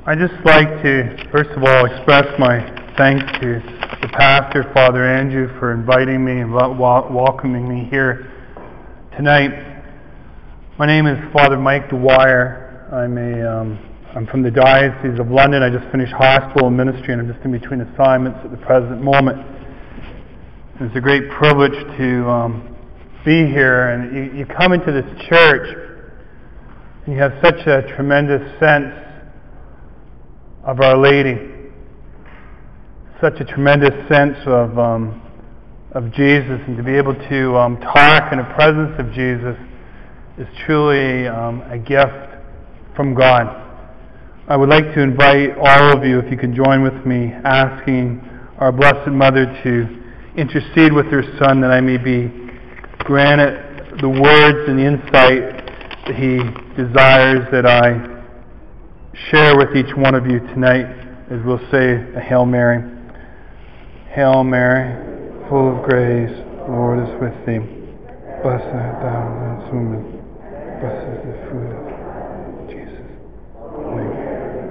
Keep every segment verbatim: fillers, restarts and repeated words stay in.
I'd just like to, first of all, express my thanks to the pastor, Father Andrew, for inviting me and welcoming me here tonight. My name is Father Mike Dwyer. I'm a um, I'm from the Diocese of London. I just finished hospital ministry, and I'm just in between assignments at the present moment. And it's a great privilege to um, be here, and you, you come into this church, and you have such a tremendous sense of Our Lady, such a tremendous sense of um, of Jesus, and to be able to um, talk in the presence of Jesus is truly um, a gift from God. I would like to invite all of you, if you can join with me, asking our Blessed Mother to intercede with her Son that I may be granted the words and the insight that He desires that I share with each one of you tonight, as we'll say a Hail Mary. Hail Mary, full of grace, the Lord is with thee. Blessed art thou amongst women, blessed is the fruit of Jesus. Amen.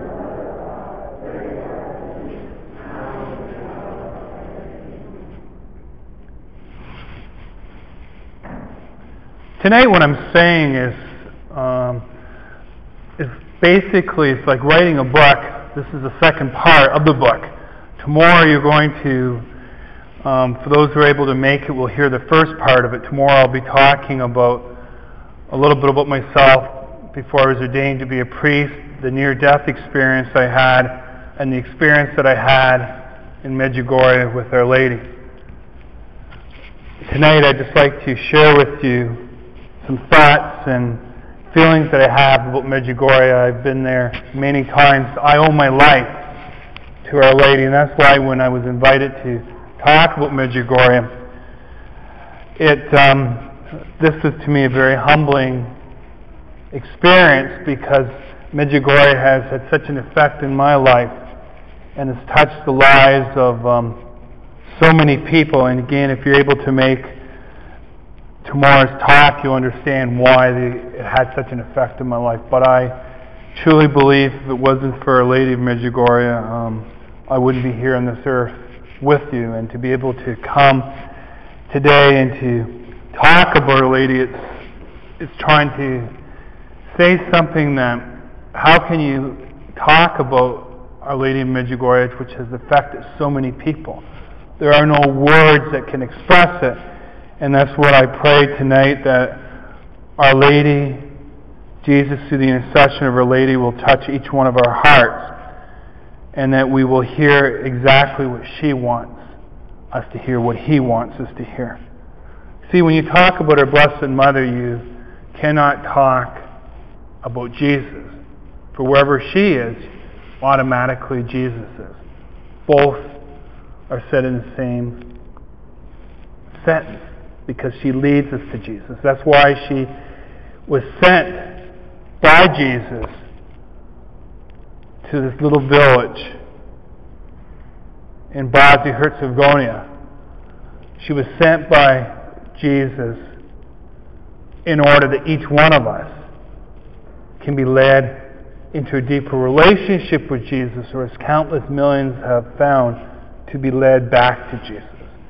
Tonight, what I'm saying is, um, is basically, it's like writing a book. This is the second part of the book. Tomorrow you're going to, um, for those who are able to make it, will hear the first part of it. Tomorrow I'll be talking about a little bit about myself before I was ordained to be a priest, the near-death experience I had, and the experience that I had in Medjugorje with Our Lady. Tonight I'd just like to share with you some thoughts and feelings that I have about Medjugorje. I've been there many times. I owe my life to Our Lady, and that's why when I was invited to talk about Medjugorje, it um, this is to me a very humbling experience, because Medjugorje has had such an effect in my life and has touched the lives of um, so many people. And again, if you're able to make tomorrow's talk, you'll understand why the, it had such an effect in my life. But I truly believe if it wasn't for Our Lady of Medjugorje, um, I wouldn't be here on this earth with you. And to be able to come today and to talk about Our Lady, it's, it's trying to say something that, how can you talk about Our Lady of Medjugorje, which has affected so many people? There are no words that can express it. And that's what I pray tonight, that Our Lady, Jesus, through the intercession of Our Lady, will touch each one of our hearts, and that we will hear exactly what she wants us to hear, what He wants us to hear. See, when you talk about our Blessed Mother, you cannot talk about Jesus. For wherever she is, automatically Jesus is. Both are said in the same sentence, because she leads us to Jesus. That's why she was sent by Jesus to this little village in Bosnia-Herzegovina. She was sent by Jesus in order that each one of us can be led into a deeper relationship with Jesus, or as countless millions have found, to be led back to Jesus.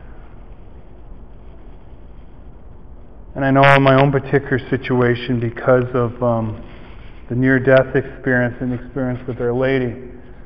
And I know in my own particular situation, because of um, the near-death experience and experience with Our Lady,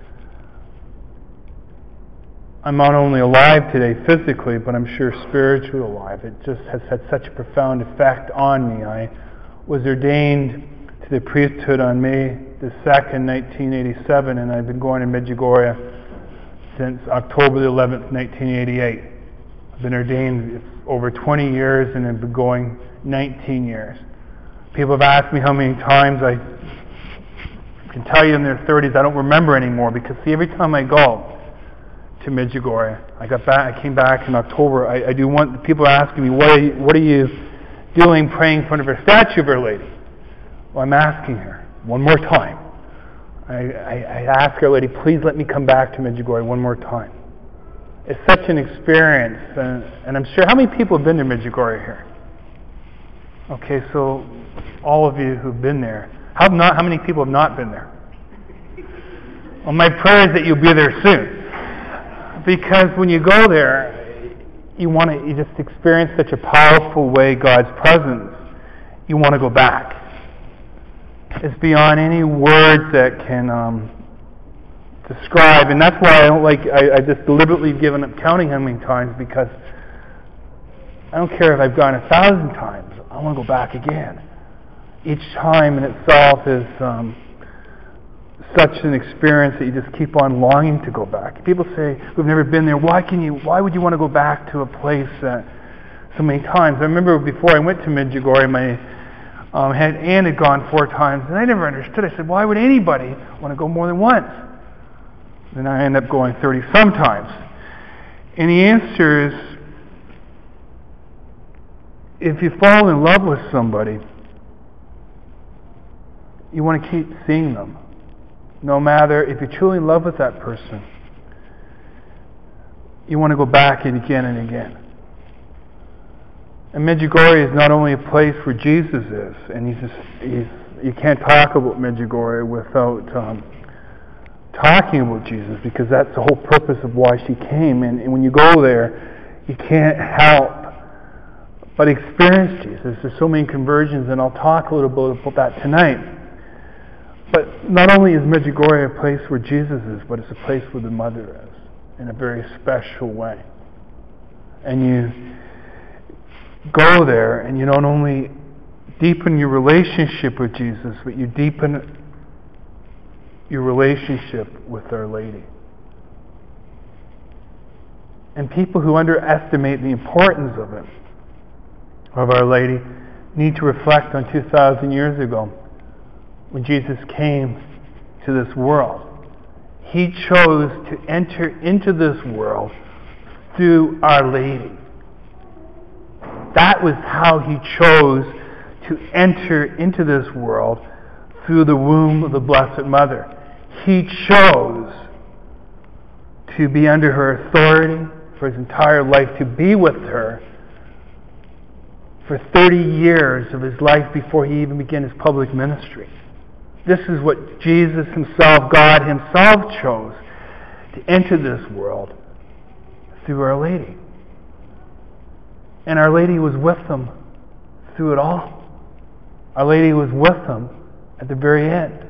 I'm not only alive today physically, but I'm sure spiritually alive. It just has had such a profound effect on me. I was ordained to the priesthood on May the second, nineteen eighty-seven, and I've been going to Medjugorje since October the eleventh, nineteen eighty-eight. I've been ordained over twenty years, and I've been going nineteen years. People have asked me how many times. I can tell you in their thirties, I don't remember anymore, because see, every time I go to Medjugorje, I got back. I came back in October. I, I do want people are asking me, what are you, what are you doing, praying in front of her statue of Our Lady? Well, I'm asking her one more time. I, I, I ask Our Lady, please let me come back to Medjugorje one more time. It's such an experience, and, and I'm sure, how many people have been to Medjugorje here? Okay, so all of you who've been there, how not? How many people have not been there? Well, my prayer is that you'll be there soon. Because when you go there, you want to you just experience such a powerful way God's presence. You want to go back. It's beyond any words that can um, describe, and that's why I don't like. I, I just deliberately given up counting how many times, because I don't care if I've gone a thousand times. I want to go back again. Each time in itself is um, such an experience that you just keep on longing to go back. People say, "We've never been there. Why can you? Why would you want to go back to a place that so many times?" I remember before I went to Medjugorje, my um, had Ann had gone four times, and I never understood. I said, "Why would anybody want to go more than once?" Then I end up going thirty sometimes. And the answer is, if you fall in love with somebody, you want to keep seeing them. No matter if you're truly in love with that person, you want to go back and again and again. And Medjugorje is not only a place where Jesus is, and he's just, he's, you can't talk about Medjugorje without um, talking about Jesus, because that's the whole purpose of why she came. And, and when you go there, you can't help but experience Jesus. There's so many conversions, and I'll talk a little bit about that tonight. But not only is Medjugorje a place where Jesus is, but it's a place where the Mother is, in a very special way. And you go there, and you not only deepen your relationship with Jesus, but you deepen your relationship with Our Lady. And people who underestimate the importance of it, of Our Lady, need to reflect on two thousand years ago when Jesus came to this world. He chose to enter into this world through Our Lady. That was how He chose to enter into this world, through the womb of the Blessed Mother. He chose to be under her authority for His entire life, to be with her for thirty years of His life before He even began His public ministry. This is what Jesus Himself, God Himself, chose to enter this world through Our Lady. And Our Lady was with Him through it all. Our Lady was with Him at the very end.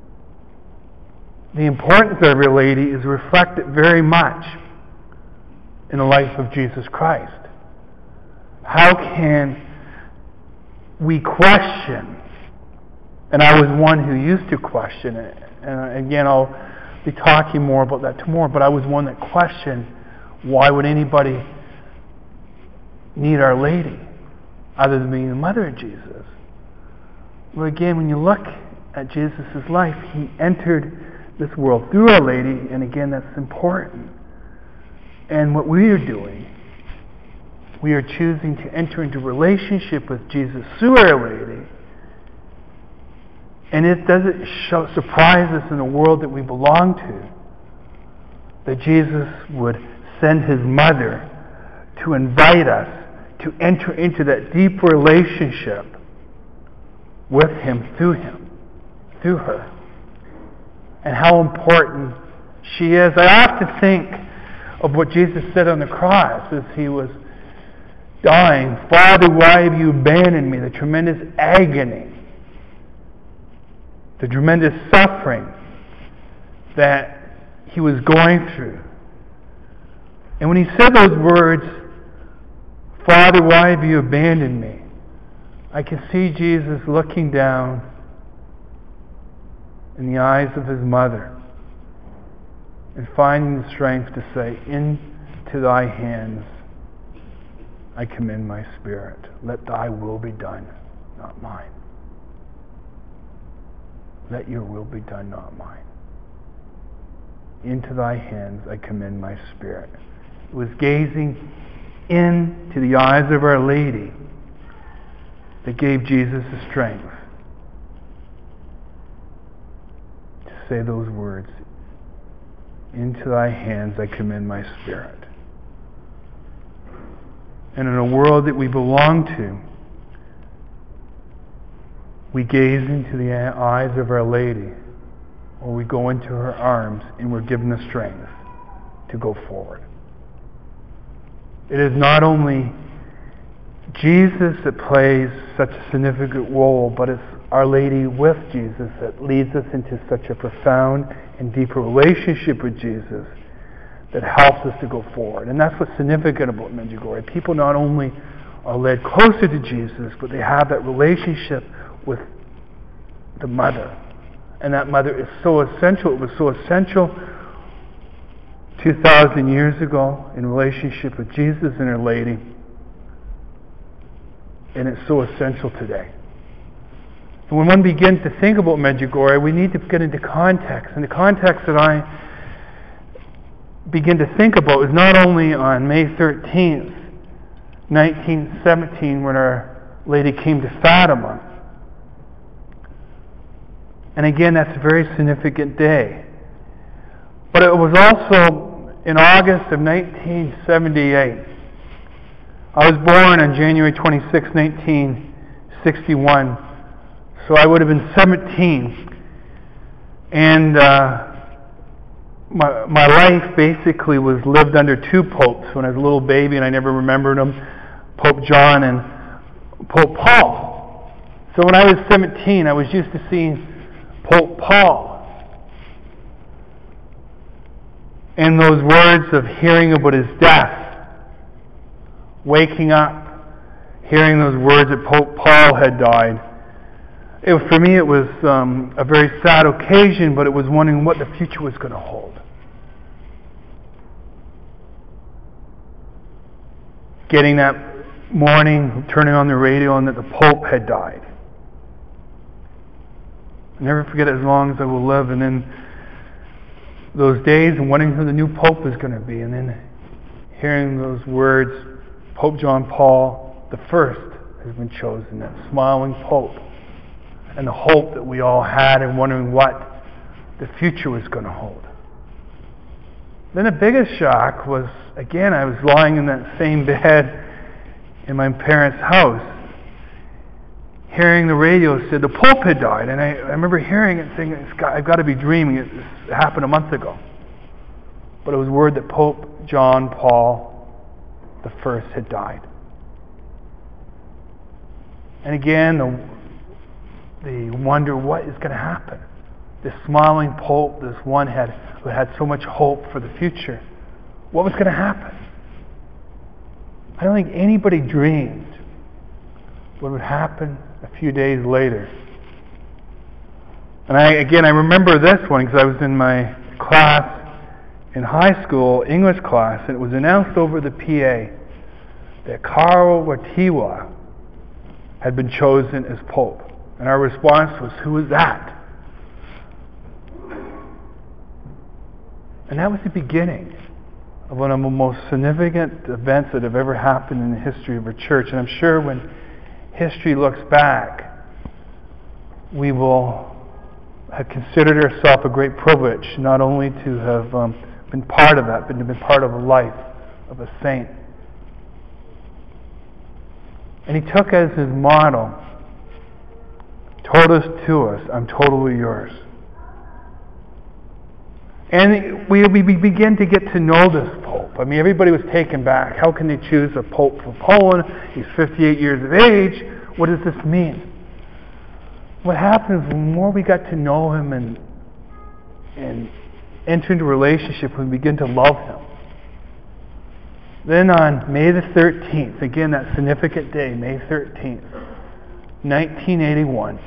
The importance of Our Lady is reflected very much in the life of Jesus Christ. How can we question? And I was one who used to question it. And again, I'll be talking more about that tomorrow. But I was one that questioned, why would anybody need Our Lady other than being the mother of Jesus? Well, again, when you look at Jesus' life, He entered this world through Our Lady, and again, that's important. And what we are doing, we are choosing to enter into relationship with Jesus through Our Lady. And it doesn't show, surprise us in the world that we belong to, that Jesus would send His mother to invite us to enter into that deep relationship with Him, through Him, through her. And how important she is. I often think of what Jesus said on the cross as He was dying. Father, why have You abandoned me? The tremendous agony, the tremendous suffering that He was going through. And when He said those words, Father, why have You abandoned me? I can see Jesus looking down in the eyes of His mother and finding the strength to say, into Thy hands I commend my spirit. Let Thy will be done, not mine. Let Your will be done, not mine. Into Thy hands I commend my spirit. It was gazing into the eyes of Our Lady that gave Jesus the strength to say those words, into Thy hands I commend my spirit. And in a world that we belong to, we gaze into the eyes of Our Lady or we go into her arms and we're given the strength to go forward. It is not only Jesus that plays such a significant role, but it's Our Lady with Jesus that leads us into such a profound and deeper relationship with Jesus that helps us to go forward. And that's what's significant about Medjugorje. People not only are led closer to Jesus, but they have that relationship with the mother. And that mother is so essential. It was so essential two thousand years ago in relationship with Jesus and Our Lady. And it's so essential today. And when one begins to think about Medjugorje, we need to get into context. And the context that I begin to think about is not only on May thirteenth, nineteen seventeen, when Our Lady came to Fatima. And again, that's a very significant day. But it was also in August of nineteen seventy-eight. I was born on January twenty-sixth, nineteen sixty-one. So I would have been seventeen. And uh, my, my life basically was lived under two popes when I was a little baby, and I never remembered them, Pope John and Pope Paul. So when I was seventeen, I was used to seeing Pope Paul. And those words of hearing about his death, waking up, hearing those words that Pope Paul had died. It, for me, it was um, a very sad occasion, but it was wondering what the future was going to hold. Getting that morning, turning on the radio, and that the Pope had died. I'll never forget it as long as I will live. And then those days and wondering who the new Pope is going to be. And then hearing those words, Pope John Paul the First has been chosen, that smiling Pope. And the hope that we all had, and wondering what the future was going to hold. Then the biggest shock was, again, I was lying in that same bed in my parents' house, hearing the radio said the Pope had died. And I, I remember hearing it, thinking, it's got, I've got to be dreaming. It, it happened a month ago. But it was word that Pope John Paul the First had died. And again, the They wonder what is going to happen. This smiling Pope, this one had, who had so much hope for the future. What was going to happen? I don't think anybody dreamed what would happen a few days later. And I, again, I remember this one because I was in my class in high school, English class, and it was announced over the P A that Karl Wojtyła had been chosen as Pope. And our response was, who is that? And that was the beginning of one of the most significant events that have ever happened in the history of our church. And I'm sure when history looks back, we will have considered ourselves a great privilege, not only to have um, been part of that, but to have been part of a life of a saint. And he took as his motto, told us to us, I'm totally yours. And we, we begin to get to know this Pope. I mean, everybody was taken back. How can they choose a Pope for Poland? He's fifty-eight years of age. What does this mean? What happens the more we got to know him and, and enter into a relationship, we begin to love him. Then on May the thirteenth, again that significant day, May thirteenth, nineteen eighty-one,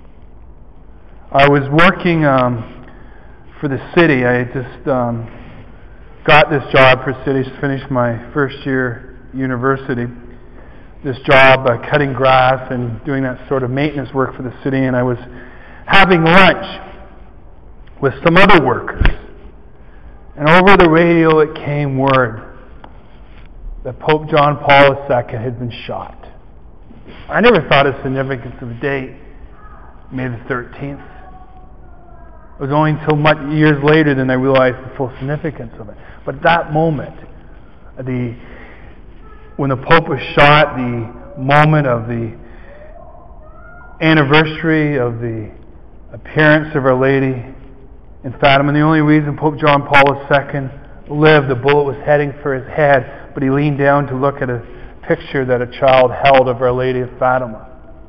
I was working um, for the city. I had just um, got this job for the city, just finished my first year university. This job, uh, cutting grass and doing that sort of maintenance work for the city, and I was having lunch with some other workers. And over the radio it came word that Pope John Paul the Second had been shot. I never thought of the significance of the date, May the thirteenth. It was only until much years later that I realized the full significance of it. But at that moment, the when the Pope was shot, the moment of the anniversary of the appearance of Our Lady in Fatima. And the only reason Pope John Paul the Second lived, the bullet was heading for his head, but he leaned down to look at a picture that a child held of Our Lady of Fatima.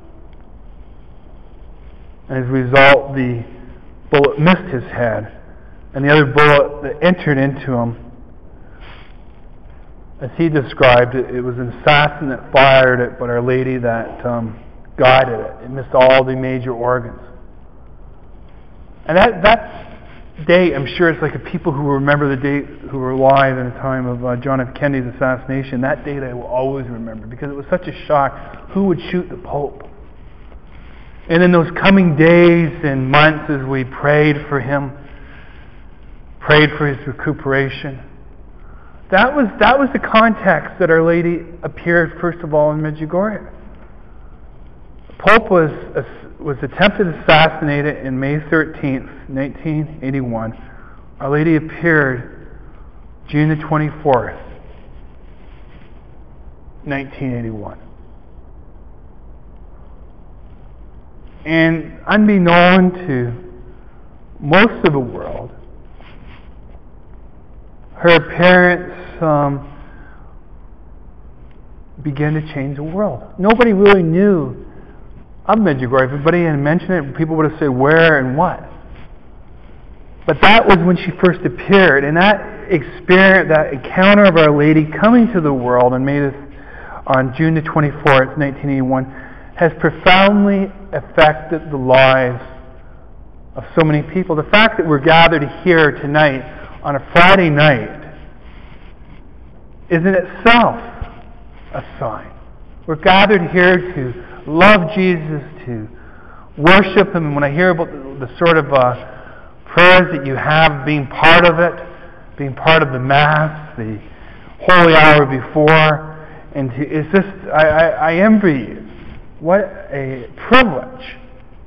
And as a result, the bullet missed his head, and the other bullet that entered into him, as he described it, it was an assassin that fired it, but Our Lady that um, guided it. It missed all the major organs. And that that day, I'm sure it's like the people who remember the date, who were alive in the time of uh, John F. Kennedy's assassination. That date I will always remember, because it was such a shock. Who would shoot the Pope? And in those coming days and months, as we prayed for him, prayed for his recuperation, that was that was the context that Our Lady appeared first of all in Medjugorje. The Pope was was attempted assassinated in May thirteenth, nineteen eighty-one. Our Lady appeared June the twenty-fourth, nineteen eighty-one. And unbeknown to most of the world, her appearance um, began to change the world. Nobody really knew of Medjugorje. If everybody had mentioned it, people would have said where and what. But that was when she first appeared, and that experience, that encounter of Our Lady coming to the world and made it on June the twenty-fourth, nineteen eighty-one, has profoundly affected the lives of so many people. The fact that we're gathered here tonight on a Friday night is in itself a sign. We're gathered here to love Jesus, to worship Him. And when I hear about the, the sort of uh, prayers that you have, being part of it, being part of the Mass, the holy hour before, and to, it's just, I, I, I envy you. What a privilege.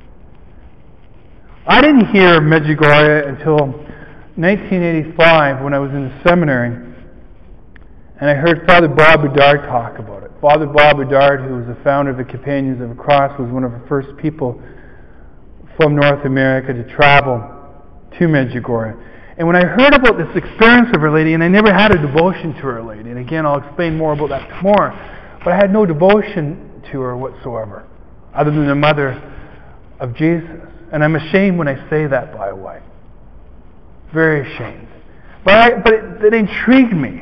I didn't hear of Medjugorje until nineteen eighty-five when I was in the seminary, and I heard Father Bob Bedard talk about it. Father Bob Bedard, who was the founder of the Companions of the Cross, was one of the first people from North America to travel to Medjugorje. And when I heard about this experience of Our Lady, and I never had a devotion to Our Lady, and again I'll explain more about that tomorrow, but I had no devotion to her whatsoever, other than the mother of Jesus. And I'm ashamed when I say that, by the way. Very ashamed. But, I, but it, it intrigued me.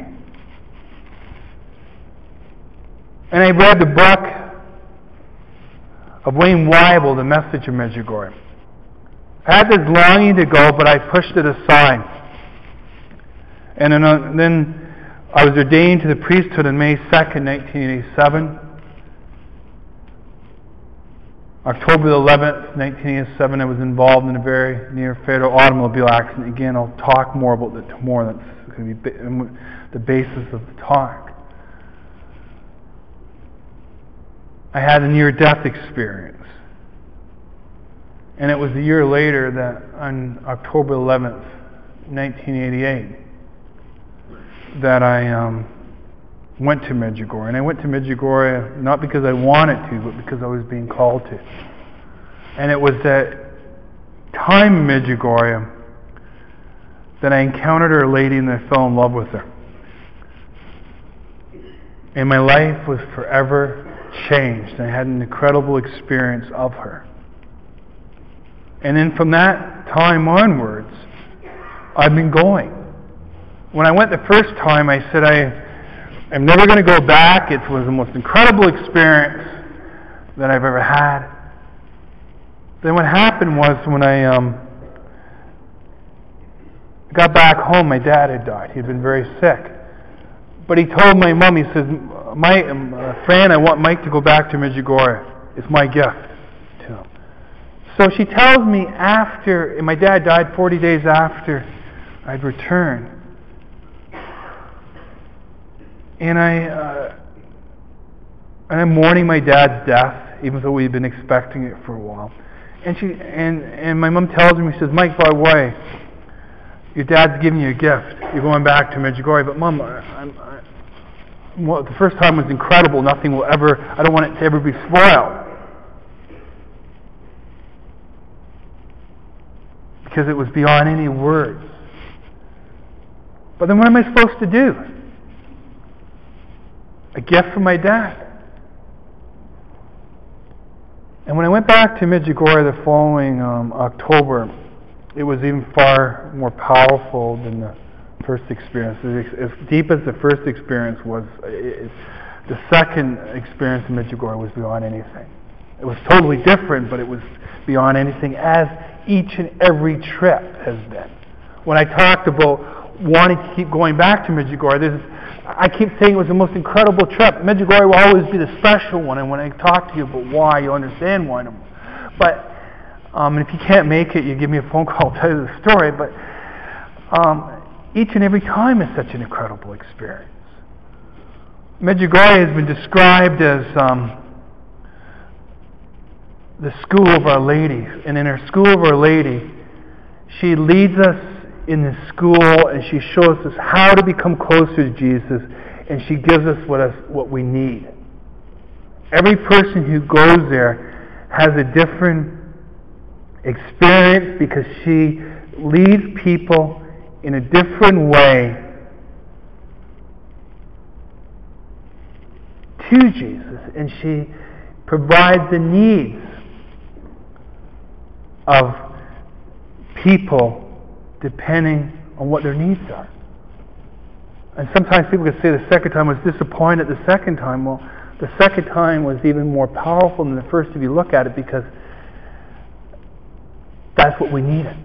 And I read the book of Wayne Weibel, The Message of Medjugorje. I had this longing to go, but I pushed it aside. And then, uh, then I was ordained to the priesthood on May second, nineteen eighty-seven. October the eleventh, nineteen eighty-seven, I was involved in a very near-fatal automobile accident. Again, I'll talk more about that tomorrow. That's going to be the basis of the talk. I had a near-death experience. And it was a year later that on October eleventh, nineteen eighty-eight, that I um, went to Medjugorje. And I went to Medjugorje not because I wanted to, but because I was being called to. And it was that time in Medjugorje that I encountered Our Lady and I fell in love with her. And my life was forever changed. I had an incredible experience of her. And then from that time onwards, I've been going. When I went the first time, I said, I I'm never going to go back. It was the most incredible experience that I've ever had. Then what happened was when I um, got back home, my dad had died. He had been very sick. But he told my mom, he says, my, uh, Fran, I want Mike to go back to Medjugorje. It's my gift to him. So she tells me after, and my dad died forty days after I'd returned. And I, uh, and I'm mourning my dad's death, even though we've been expecting it for a while. And she, and, and my mom tells me, she says, Mike, by the way, your dad's giving you a gift. You're going back to Medjugorje. But Mom, I'm, I, well, the first time was incredible. Nothing will ever, I don't want it to ever be spoiled. because it was beyond any words. But then what am I supposed to do? A gift from my dad. And when I went back to Medjugorje the following um, October, it was even far more powerful than the first experience. As deep as the first experience was, it, the second experience in Medjugorje was beyond anything. It was totally different, but it was beyond anything, as each and every trip has been. When I talked about wanting to keep going back to Medjugorje, this is, I keep saying it was the most incredible trip. Medjugorje will always be the special one, and when I talk to you about why, you'll understand why. But um, and if you can't make it, you give me a phone call, I'll tell you the story. But um, each and every time is such an incredible experience. Medjugorje has been described as um, the school of Our Lady, and in her school of Our Lady, she leads us in the school, and she shows us how to become closer to Jesus, and she gives us what us what we need. Every person who goes there has a different experience because she leads people in a different way to Jesus, and she provides the needs of people depending on what their needs are. And sometimes people can say the second time was disappointed the second time. Well, the second time was even more powerful than the first if you look at it, because that's what we needed.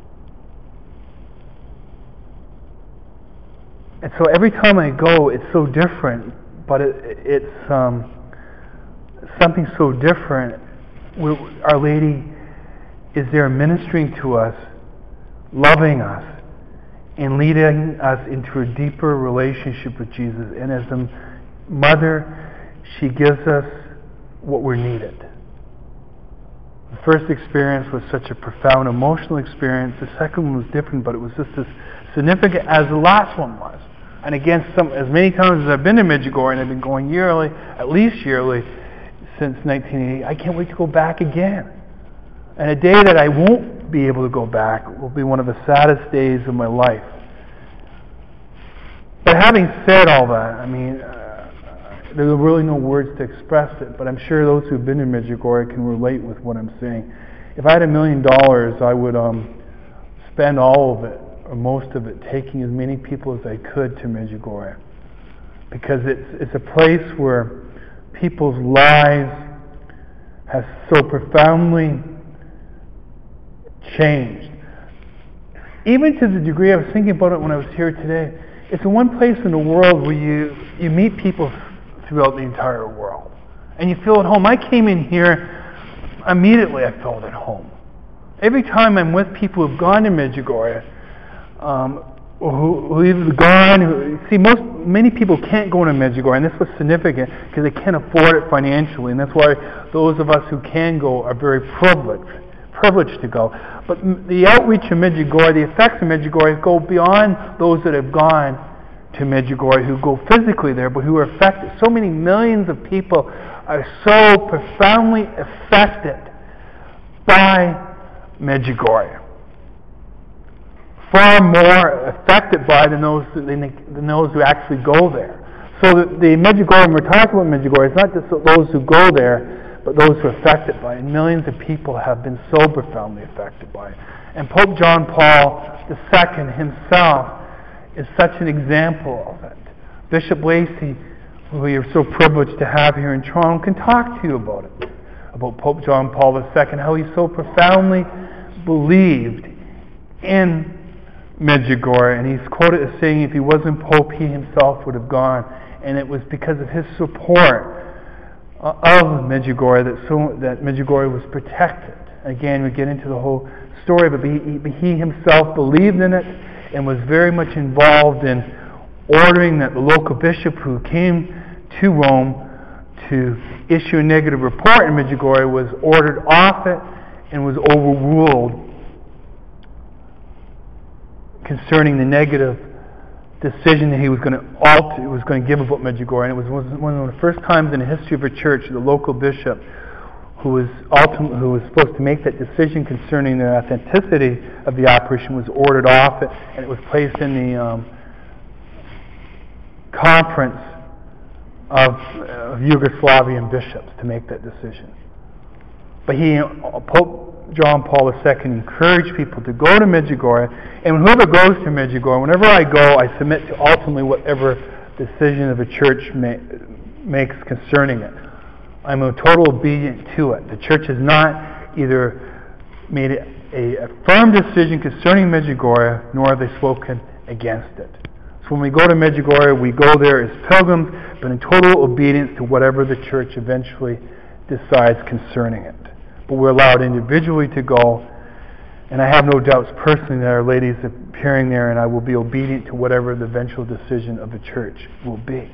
And so every time I go, it's so different, but it, it's um, something so different. We're, Our Lady is there ministering to us, loving us, and leading us into a deeper relationship with Jesus. And as a mother, she gives us what we're needed. The first experience was such a profound emotional experience. The second one was different, but it was just as significant as the last one was. And again, some, as many times as I've been to Medjugorje, and I've been going yearly, at least yearly, since nineteen eighty, I can't wait to go back again. And a day that I won't be able to go back will be one of the saddest days of my life. But having said all that, I mean, uh, there are really no words to express it, but I'm sure those who've been in Medjugorje can relate with what I'm saying. If I had a million dollars, I would um, spend all of it, or most of it, taking as many people as I could to Medjugorje. Because it's, it's a place where people's lives have so profoundly changed. Even to the degree, I was thinking about it when I was here today, it's the one place in the world where you, you meet people throughout the entire world. And you feel at home. I came in here, immediately I felt at home. Every time I'm with people who've gone to Medjugorje, um, or who, who have gone, who, see, most many people can't go to Medjugorje, and this was significant because they can't afford it financially, and that's why those of us who can go are very privileged. privileged to go. But the outreach of Medjugorje, the effects of Medjugorje go beyond those that have gone to Medjugorje, who go physically there, but who are affected. So many millions of people are so profoundly affected by Medjugorje. Far more affected by than those, than those who actually go there. So the, the Medjugorje, when we're talking about Medjugorje, it's not just those who go there, but those who are affected by it. And millions of people have been so profoundly affected by it. And Pope John Paul the Second himself is such an example of it. Bishop Lacey, who we are so privileged to have here in Toronto, can talk to you about it, about Pope John Paul the Second, how he so profoundly believed in Medjugorje. And he's quoted as saying, if he wasn't Pope, he himself would have gone. And it was because of his support of Medjugorje that so that Medjugorje was protected. Again, we get into the whole story, but he, but he himself believed in it and was very much involved in ordering that the local bishop who came to Rome to issue a negative report in Medjugorje was ordered off it and was overruled concerning the negative decision that he was going to alter, was going to give about Medjugorje. And it was one of the first times in the history of a church, the local bishop who was ultimately, who was supposed to make that decision concerning the authenticity of the operation, was ordered off, and it was placed in the um, conference of, of Yugoslavian bishops to make that decision. But he, Pope John Paul the Second, encouraged people to go to Medjugorje, and whoever goes to Medjugorje, whenever I go, I submit to ultimately whatever decision of a church ma- makes concerning it. I'm a total obedient to it. The church has not either made a, a firm decision concerning Medjugorje, nor have they spoken against it. So when we go to Medjugorje, we go there as pilgrims, but in total obedience to whatever the church eventually decides concerning it. But we're allowed individually to go, and I have no doubts personally that Our Lady is appearing there, and I will be obedient to whatever the eventual decision of the church will be.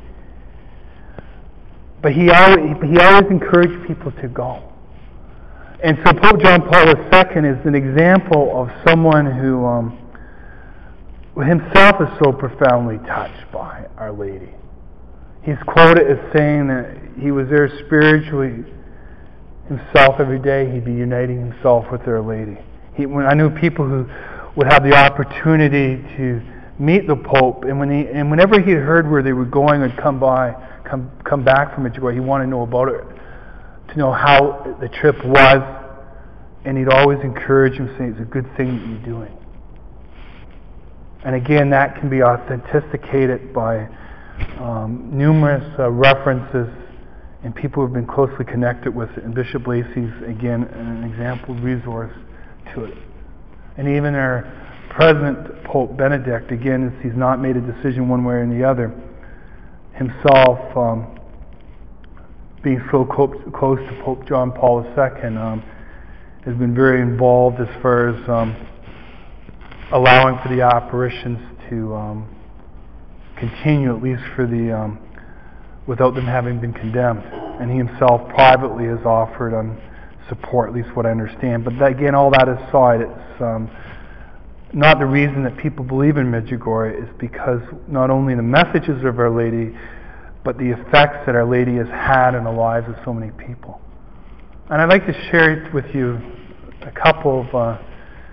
But he always, he always encouraged people to go. And so Pope John Paul the Second is an example of someone who um, himself is so profoundly touched by Our Lady. He's quoted as saying that he was there spiritually himself every day. He'd be uniting himself with Our Lady. He, when I knew people who would have the opportunity to meet the Pope, and when he, and whenever he heard where they were going or come by, come come back from Medjugorje, he wanted to know about it, to know how the trip was, and he'd always encourage him, saying, "It's a good thing that you're doing." And again, that can be authenticated by um, numerous uh, references and people who have been closely connected with it. And Bishop Lacey's, again, an example resource to it. And even our present Pope Benedict, again, as he's not made a decision one way or the other, himself um, being so close, close to Pope John Paul the Second, um, has been very involved as far as um, allowing for the apparitions to um, continue, at least for the um, without them having been condemned. And he himself privately has offered um, support, at least what I understand. But that, again, all that aside, it's um, not the reason that people believe in Medjugorje is because not only the messages of Our Lady, but the effects that Our Lady has had in the lives of so many people. And I'd like to share with you a couple of uh,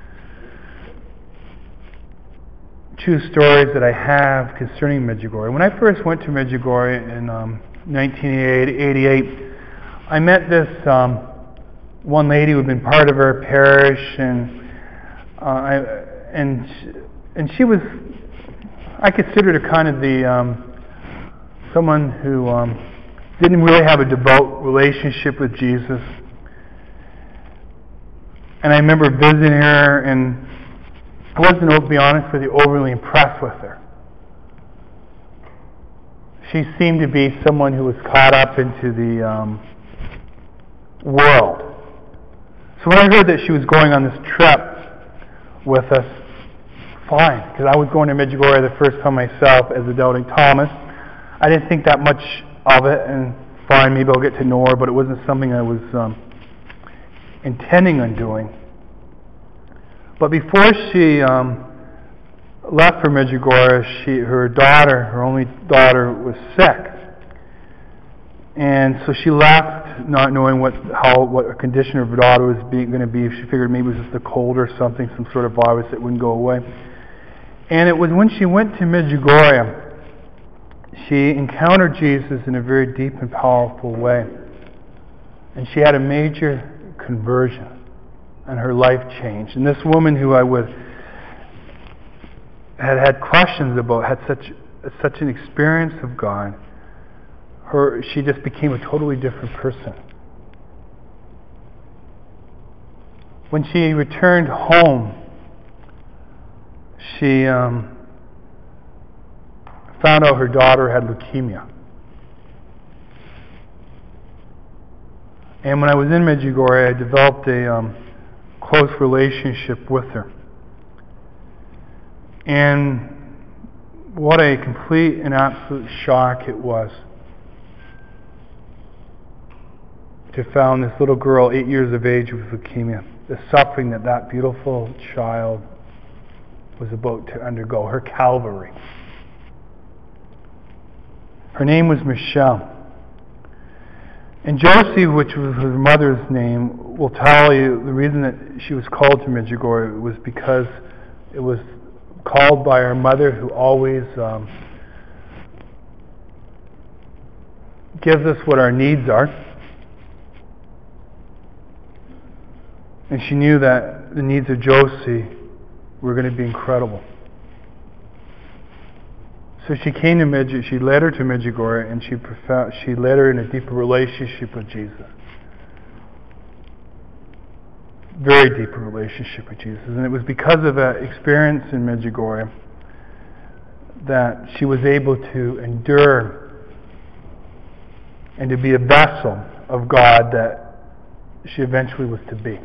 true stories that I have concerning Medjugorje. When I first went to Medjugorje in um, nineteen eighty-eight, I met this um, one lady who had been part of our parish, and uh, I, and and she was, I considered her kind of the um, someone who um, didn't really have a devout relationship with Jesus. And I remember visiting her, and I wasn't, to be honest with you, overly impressed with her. She seemed to be someone who was caught up into the um, world. So when I heard that she was going on this trip with us, fine, because I was going to Medjugorje the first time myself as a doubting Thomas. I didn't think that much of it, and fine, maybe I'll get to know her, but it wasn't something I was um, intending on doing. But before she um, left for Medjugorje, she, her daughter, her only daughter, was sick. And so she left not knowing what how what her condition of her daughter was going to be. She figured maybe it was just a cold or something, some sort of virus that wouldn't go away. And it was when she went to Medjugorje, she encountered Jesus in a very deep and powerful way. And she had a major conversion, and her life changed. And this woman who I would had had questions about had such such an experience of God. Her, she just became a totally different person. When she returned home, she um, found out her daughter had leukemia. And when I was in Medjugorje, I developed a um, close relationship with her. And what a complete and absolute shock it was to find this little girl, eight years of age, with leukemia, the suffering that that beautiful child was about to undergo, her Calvary. Her name was Michelle. And Josie, which was her mother's name, will tell you the reason that she was called to Medjugorje was because it was called by her mother, who always um, gives us what our needs are. And she knew that the needs of Josie were going to be incredible. So she came to Medjugorje, she led her to Medjugorje, and she profound, she led her in a deeper relationship with Jesus. Very deeper relationship with Jesus. And it was because of that experience in Medjugorje that she was able to endure and to be a vessel of God that she eventually was to be.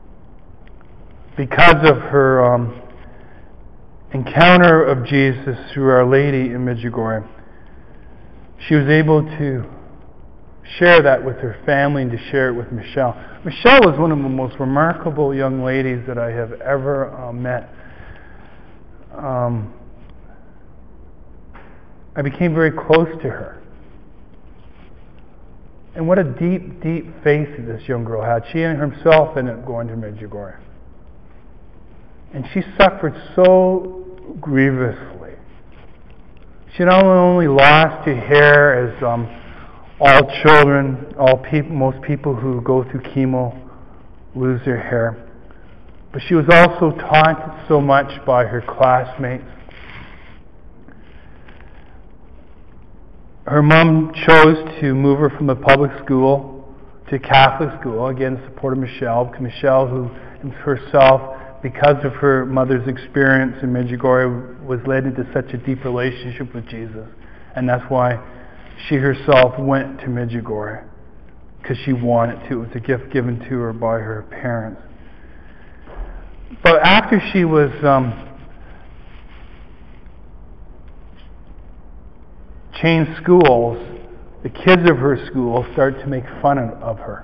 Because of her um, encounter of Jesus through Our Lady in Medjugorje, she was able to share that with her family and to share it with Michelle. Michelle was one of the most remarkable young ladies that I have ever uh, met. Um, I became very close to her. And what a deep, deep faith this young girl had. She and herself ended up going to Medjugorje. And she suffered so grievously. She not only lost her hair, as um, all children, all people, most people who go through chemo lose their hair, but she was also taunted so much by her classmates. Her mom chose to move her from a public school to a Catholic school, again, in support of Michelle, because Michelle, who herself, because of her mother's experience in Medjugorje, was led into such a deep relationship with Jesus. And that's why she herself went to Medjugorje, because she wanted to. It was a gift given to her by her parents. But after she was um, changed schools, the kids of her school started to make fun of her.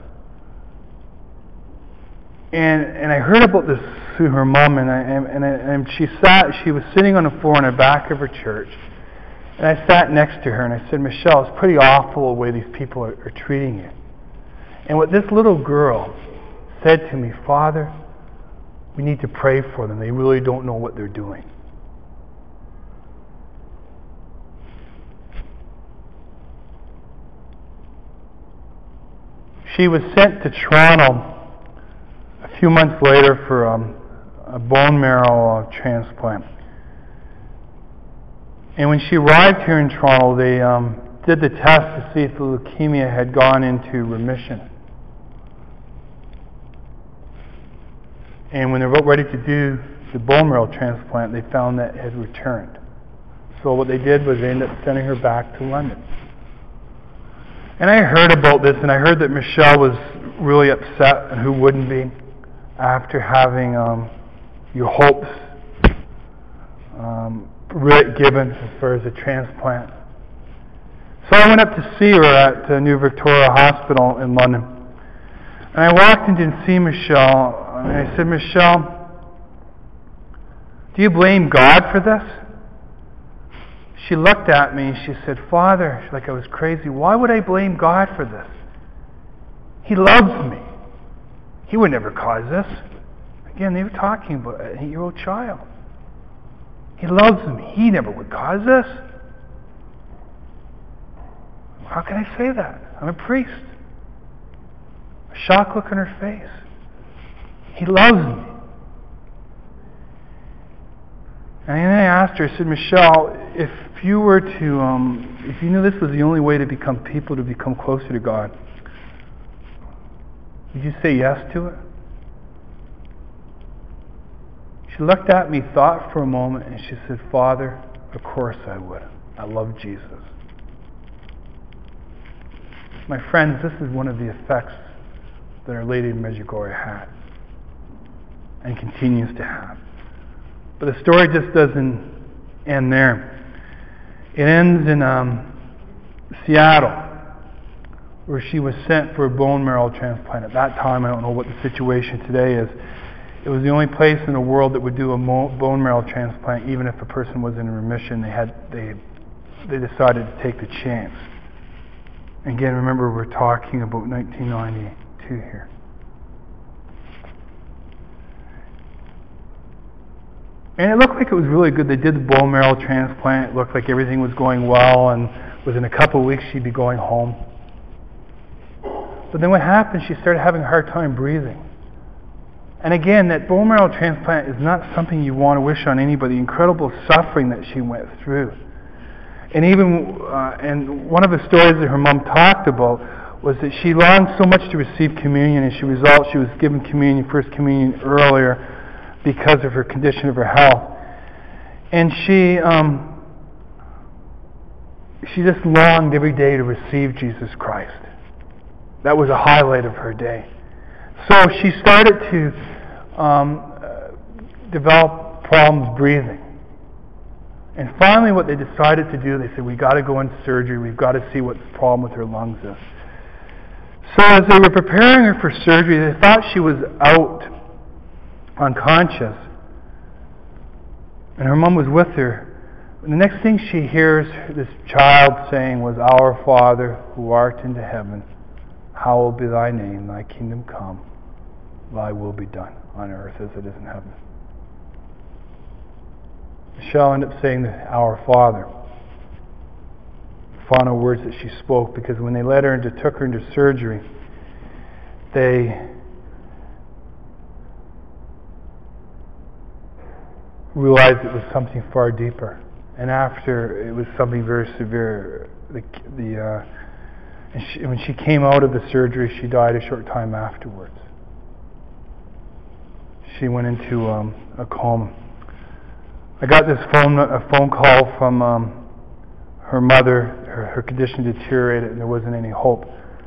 And and I heard about this through her mom, and I, and I, and she sat. She was sitting on the floor in the back of her church, and I sat next to her, and I said, "Michelle, it's pretty awful the way these people are, are treating you." And what this little girl said to me, "Father, we need to pray for them. They really don't know what they're doing." She was sent to Toronto a few months later for um, a bone marrow uh, transplant. And when she arrived here in Toronto, they um, did the test to see if the leukemia had gone into remission. And when they were about ready to do the bone marrow transplant, they found that it had returned. So what they did was they ended up sending her back to London. And I heard about this, and I heard that Michelle was really upset, and who wouldn't be, after having um, your hopes um, given as far as a transplant. So I went up to see her at the New Victoria Hospital in London. And I walked in to see Michelle, and I said, "Michelle, do you blame God for this?" She looked at me and she said, "Father," like I was crazy, "why would I blame God for this? He loves me. He would never cause this." Again, they were talking about an eight-year-old child. He loves me. He never would cause this. How can I say that? I'm a priest. A shocked look on her face. He loves me. And then I asked her, I said, "Michelle, if you were to, um, if you knew this was the only way to become people, to become closer to God, would you say yes to it?" She looked at me, thought for a moment, and she said, "Father, of course I would. I love Jesus." My friends, this is one of the effects that Our Lady of Medjugorje had and continues to have. But the story just doesn't end there. It ends in um, Seattle, where she was sent for a bone marrow transplant. At that time, I don't know what the situation today is, it was the only place in the world that would do a mo- bone marrow transplant, even if a person was in remission. They had they they decided to take the chance. Again, remember we're talking about nineteen ninety-two here. And it looked like it was really good. They did the bone marrow transplant. It looked like everything was going well, and within a couple of weeks she'd be going home. But then what happened, she started having a hard time breathing. And again, that bone marrow transplant is not something you want to wish on anybody. Incredible suffering that she went through. And even, uh, and one of the stories that her mom talked about was that she longed so much to receive communion, and she result she was given communion, first communion earlier, because of her condition of her health. And she um, she just longed every day to receive Jesus Christ. That was a highlight of her day. So she started to um, uh, develop problems breathing. And finally what they decided to do, they said, we got to go into surgery, we've got to see what the problem with her lungs is. So as they were preparing her for surgery, they thought she was out unconscious, and her mom was with her. And the next thing she hears this child saying was, Our Father, who art in heaven, hallowed be thy name, thy kingdom come, thy will be done on earth as it is in heaven. Michelle ended up saying the Our Father, final words that she spoke, because when they led her and took her into surgery, they realized it was something far deeper. And after, it was something very severe. The, the uh, and she, when she came out of the surgery, she died a short time afterwards. She went into um, a coma. I got this phone a phone call from um, her mother. Her, her condition deteriorated, and there wasn't any hope.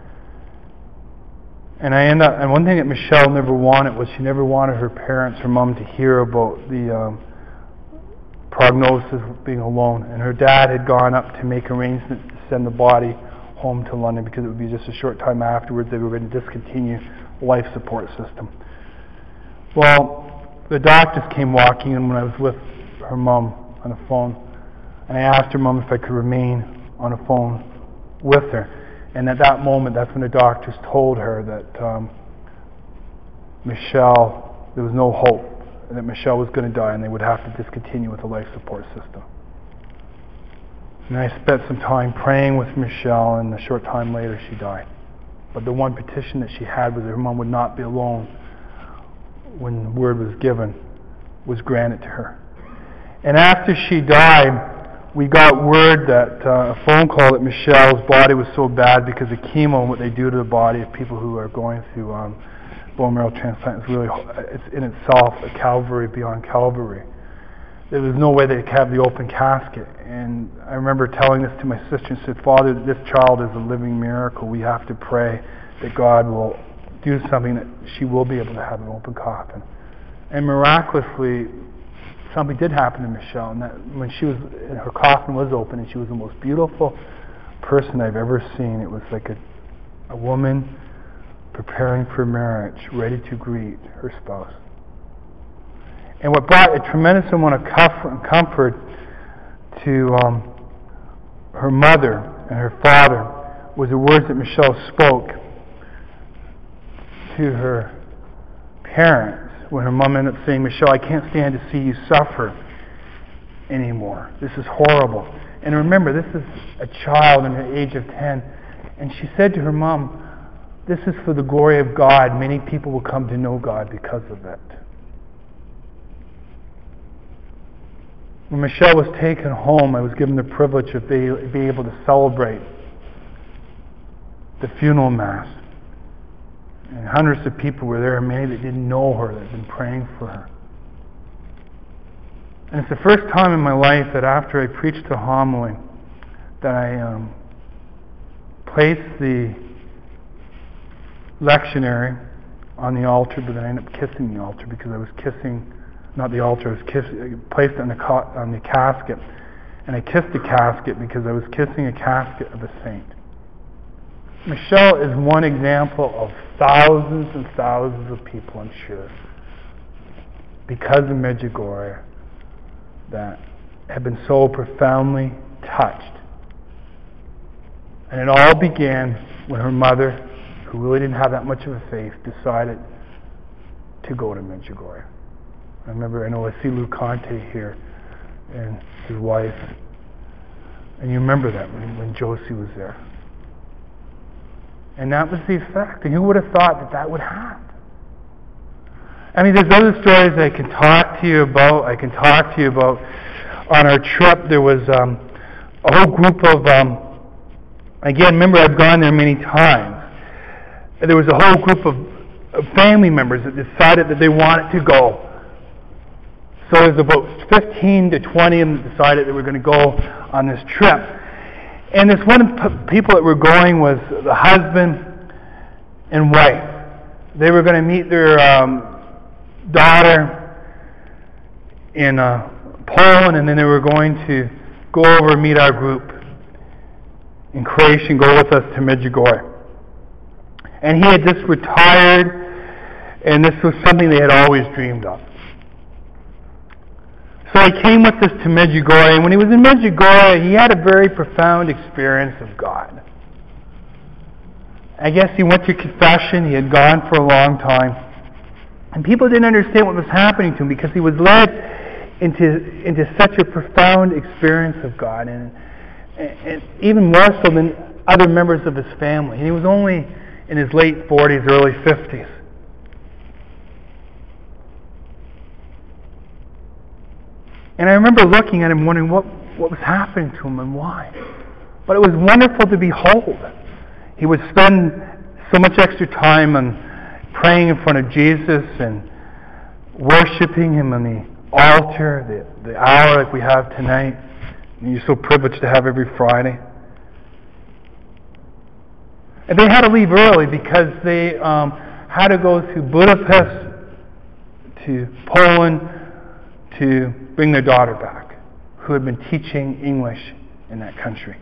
And I end up, and one thing that Michelle never wanted was she never wanted her parents, her mom, to hear about the um, prognosis of being alone. And her dad had gone up to make arrangements to send the body home to London, because it would be just a short time afterwards they were going to discontinue the life support system. Well, the doctors came walking in when I was with her mom on the phone, and I asked her mom if I could remain on the phone with her. And at that moment, that's when the doctors told her that um, Michelle, there was no hope, and that Michelle was going to die, and they would have to discontinue with the life support system. And I spent some time praying with Michelle, and a short time later she died. But the one petition that she had was that her mom would not be alone when the word was given, was granted to her. And after she died, we got word that, uh, a phone call, that Michelle's body was so bad because of chemo and what they do to the body of people who are going through um, bone marrow transplant is really, it's in itself a Calvary beyond Calvary. There was no way they could have the open casket. And I remember telling this to my sister and said, Father, this child is a living miracle. We have to pray that God will do something that she will be able to have an open coffin. And miraculously, something did happen to Michelle, and that when she was, her coffin was open, and she was the most beautiful person I've ever seen. It was like a, a woman preparing for marriage, ready to greet her spouse. And what brought a tremendous amount of comfort to um, her mother and her father was the words that Michelle spoke to her parents when her mom ended up saying, Michelle, I can't stand to see you suffer anymore. This is horrible. And remember, this is a child in the age of ten. And she said to her mom, this is for the glory of God. Many people will come to know God because of it. When Michelle was taken home, I was given the privilege of being be able to celebrate the funeral mass. And hundreds of people were there, many that didn't know her, that had been praying for her. And it's the first time in my life that after I preached a homily, that I um, placed the lectionary on the altar, but then I ended up kissing the altar because I was kissing, not the altar, I was kissing, placed it on the, ca- on the casket. And I kissed the casket because I was kissing a casket of a saint. Michelle is one example of thousands and thousands of people, I'm sure, because of Medjugorje, that have been so profoundly touched And it all began when her mother, who really didn't have that much of a faith, decided to go to Medjugorje. I remember, I know I see Lou Conte here and his wife. And you remember that when, when Josie was there. And that was the effect. And who would have thought that that would happen? I mean, there's other stories I can talk to you about. I can talk to you about on our trip. There was um, a whole group of, um, again, remember I've gone there many times. And there was a whole group of, of family members that decided that they wanted to go. So there's about fifteen to twenty of them that decided they were going to go on this trip. And this one p- people that were going was the husband and wife. They were going to meet their um, daughter in uh, Poland, and then they were going to go over and meet our group in Croatia and go with us to Medjugorje. And he had just retired, and this was something they had always dreamed of. So he came with us to Medjugorje, and when he was in Medjugorje, he had a very profound experience of God. I guess he went to confession. He had gone for a long time. And people didn't understand what was happening to him because he was led into, into such a profound experience of God, and, and even more so than other members of his family. And he was only in his late forties, early fifties. And I remember looking at him wondering what, what was happening to him and why. But it was wonderful to behold. He would spend so much extra time on praying in front of Jesus and worshiping Him on the altar, the, the hour like we have tonight. And you're so privileged to have every Friday. And they had to leave early because they um, had to go to Budapest, to Poland, to bring their daughter back, who had been teaching English in that country.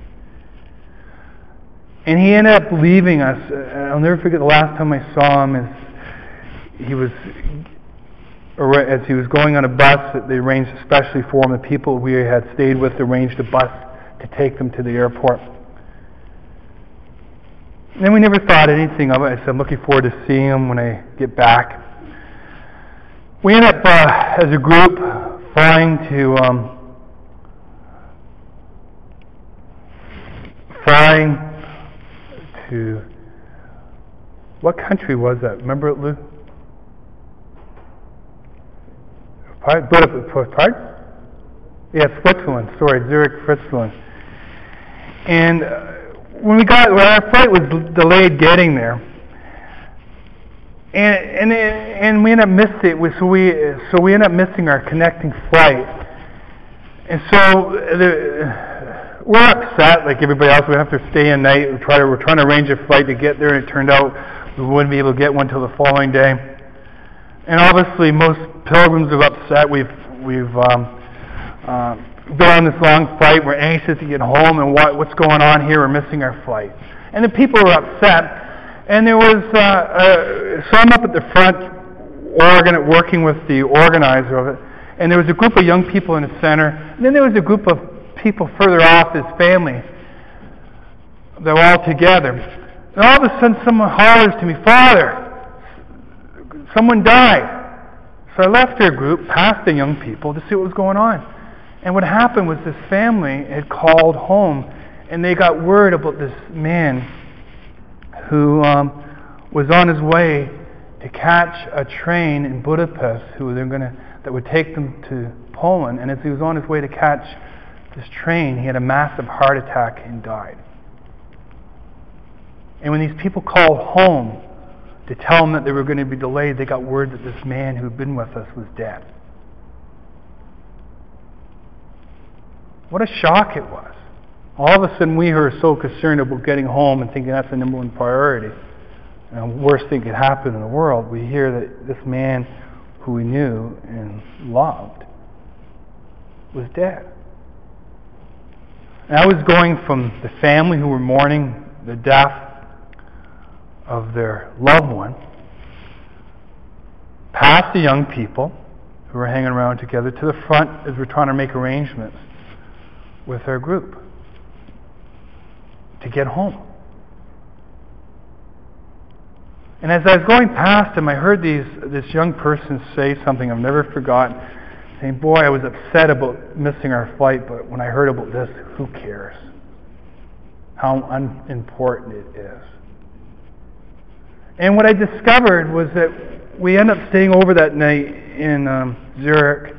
And he ended up leaving us. I'll never forget the last time I saw him. As he was, as he was going on a bus that they arranged especially for him. The people we had stayed with arranged a bus to take them to the airport. And then we never thought anything of it. I said, I'm looking forward to seeing him when I get back. We ended up, uh, as a group, flying to um, flying to what country was that? Remember it, Lou? Budapest, pardon? Yeah, Switzerland. Sorry, Zurich, Switzerland. And uh, when we got, when our flight was delayed getting there, and and and we ended up missing it. So we so we ended up missing our connecting flight, and so the, we're upset like everybody else. We have to stay a night. We try to we're trying to arrange a flight to get there, and it turned out we wouldn't be able to get one till the following day. And obviously, most pilgrims are upset. We've we've um, uh, been on this long flight. We're anxious to get home, and what what's going on here? We're missing our flight, and the people were upset. And there was uh, uh, some up at the front, organ- working with the organizer of it. And there was a group of young people in the center. And then there was a group of people further off, his family. They were all together. And all of a sudden, someone hollers to me, "Father, someone died." So I left their group, past the young people, to see what was going on. And what happened was this family had called home, and they got word about this man who um, was on his way to catch a train in Budapest, who they're going to that would take them to Poland. And as he was on his way to catch this train, he had a massive heart attack and died. And when these people called home to tell them that they were going to be delayed, they got word that this man who had been with us was dead. What a shock it was. All of a sudden, we were so concerned about getting home and thinking that's the number one priority. And the worst thing could happen in the world. We hear that this man who we knew and loved was dead. And I was going from the family who were mourning the death of their loved one, past the young people who were hanging around together, to the front as we're trying to make arrangements with our group to get home. And as I was going past him, I heard these this young person say something I've never forgotten, saying, "Boy, I was upset about missing our flight, but when I heard about this, who cares? How unimportant it is." And what I discovered was that we ended up staying over that night in um, Zurich,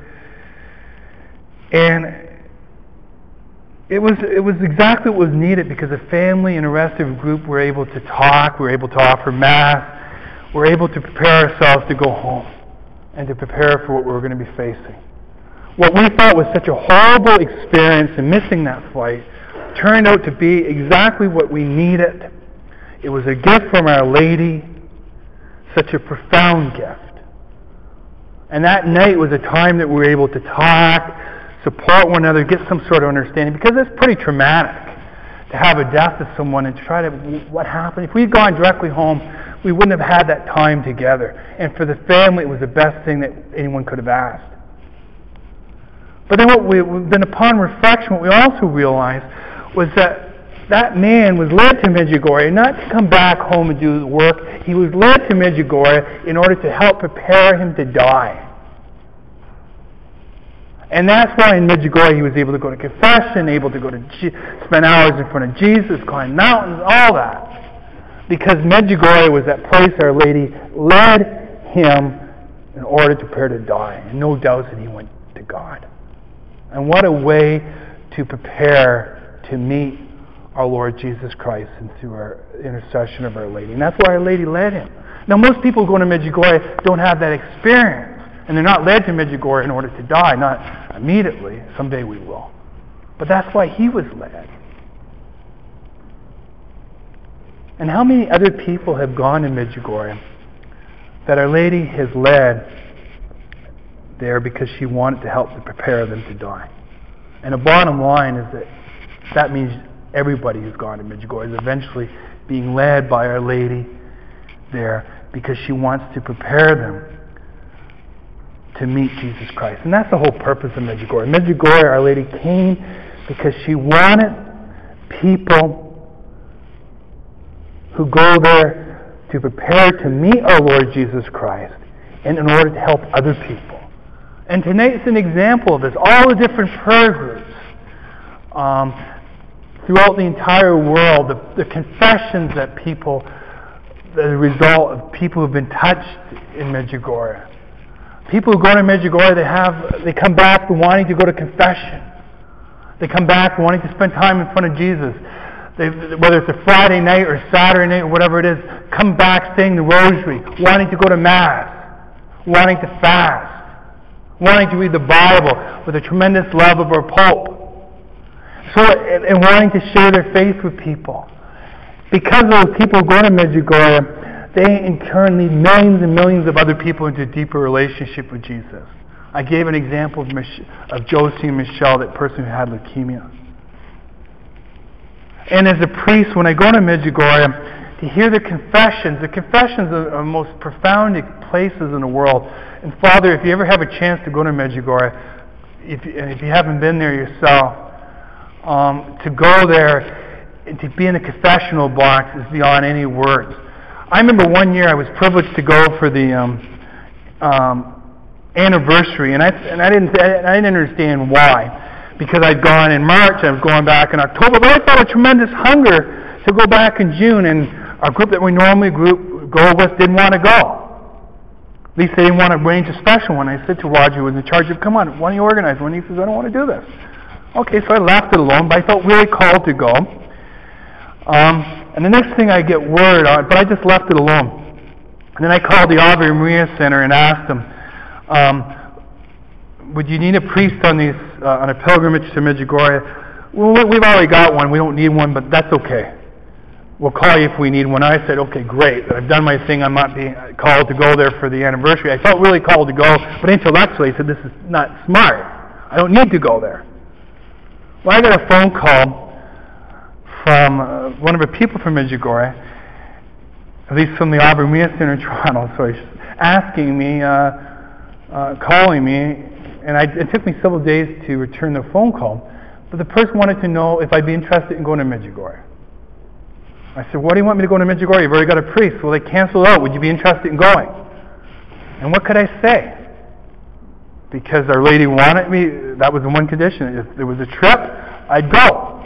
and it was it was exactly what was needed, because the family and the rest of the group were able to talk, we were able to offer Mass, we were able to prepare ourselves to go home and to prepare for what we were going to be facing. What we thought was such a horrible experience in missing that flight turned out to be exactly what we needed. It was a gift from Our Lady, such a profound gift. And that night was a time that we were able to talk, support one another, get some sort of understanding, because it's pretty traumatic to have a death of someone and try to, what happened? If we had gone directly home, we wouldn't have had that time together. And for the family, it was the best thing that anyone could have asked. But then, what we, then upon reflection, what we also realized was that that man was led to Medjugorje not to come back home and do the work. He was led to Medjugorje in order to help prepare him to die. And that's why in Medjugorje he was able to go to confession, able to go to G- spend hours in front of Jesus, climb mountains, all that. Because Medjugorje was that place Our Lady led him in order to prepare to die. And no doubt that he went to God. And what a way to prepare to meet our Lord Jesus Christ and through our intercession of Our Lady. And that's why Our Lady led him. Now, most people going to Medjugorje don't have that experience. And they're not led to Medjugorje in order to die. Not immediately. Someday we will. But that's why he was led. And how many other people have gone to Medjugorje that Our Lady has led there because she wanted to help to prepare them to die? And the bottom line is that that means everybody who's gone to Medjugorje is eventually being led by Our Lady there because she wants to prepare them to meet Jesus Christ. And that's the whole purpose of Medjugorje. Medjugorje, Our Lady came because she wanted people who go there to prepare to meet our Lord Jesus Christ and in order to help other people. And tonight's an example of this. All the different prayer groups um, throughout the entire world, the, the confessions that people, the result of people who have been touched in Medjugorje. People who go to Medjugorje, they have, they come back wanting to go to confession. They come back wanting to spend time in front of Jesus. They, whether it's a Friday night or Saturday night or whatever it is, come back saying the rosary, wanting to go to Mass, wanting to fast, wanting to read the Bible with a tremendous love of our Pope. So, and, and wanting to share their faith with people. Because those people go to Medjugorje, they in turn lead millions and millions of other people into a deeper relationship with Jesus. I gave an example of, Mich- of Josie and Michelle, that person who had leukemia. And as a priest, when I go to Medjugorje, to hear the confessions, the confessions are the most profound places in the world. And Father, if you ever have a chance to go to Medjugorje, if, and if you haven't been there yourself, um, to go there and to be in a confessional box is beyond any words. I remember one year I was privileged to go for the um, um, anniversary, and I and I didn't I didn't understand why, because I'd gone in March, I was going back in October, but I felt a tremendous hunger to go back in June, and our group that we normally group go with didn't want to go. At least they didn't want to arrange a special one. I said to Roger, who was in charge of, "Come on, why don't you organize one?" He says, "I don't want to do this." Okay, so I left it alone, but I felt really called to go. Um, and the next thing I get word on, but I just left it alone. And then I called the Ave Maria Center and asked them, um, would you need a priest on these uh, on a pilgrimage to Medjugorje? Well, we've already got one. We don't need one, but that's okay. We'll call you if we need one. I said, okay, great. I've done my thing. I'm not being called to go there for the anniversary. I felt really called to go, but intellectually I said, this is not smart. I don't need to go there. Well, I got a phone call from uh, one of the people from Medjugorje, at least from the Ave Maria Center in Toronto, so he's asking me, uh, uh, calling me, and I, it took me several days to return the phone call, but the person wanted to know if I'd be interested in going to Medjugorje. I said, "What do you want me to go to Medjugorje? You've already got a priest." "Well, they canceled out. Would you be interested in going?" And what could I say? Because Our Lady wanted me, that was the one condition. If there was a trip, I'd go.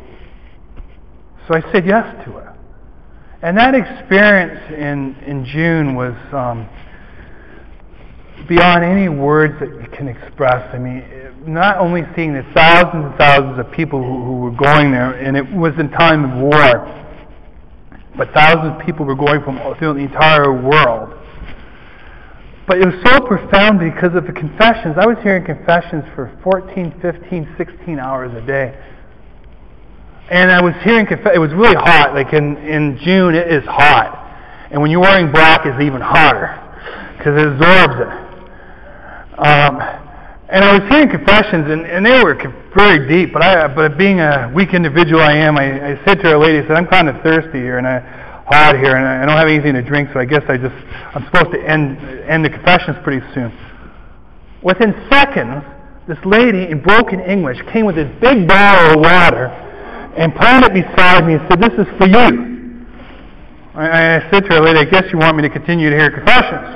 So I said yes to it. And that experience in, in June was um, beyond any words that you can express. I mean, not only seeing the thousands and thousands of people who, who were going there, and it was in time of war, but thousands of people were going from through the entire world. But it was so profound because of the confessions. I was hearing confessions for fourteen, fifteen, sixteen hours a day. And I was hearing, conf- it was really hot. Like in, in June, it is hot. And when you're wearing black, it's even hotter because it absorbs it. Um, and I was hearing confessions, and, and they were very deep. But I, but being a weak individual I am, I, I said to Our Lady, I said, "I'm kind of thirsty here, and I, hot here, and I don't have anything to drink, so I guess I just, I'm supposed to end, end the confessions pretty soon." Within seconds, this lady in broken English came with this big bottle of water and planted it beside me and said, "This is for you." I, I said to Her, "Lady, I guess you want me to continue to hear confessions."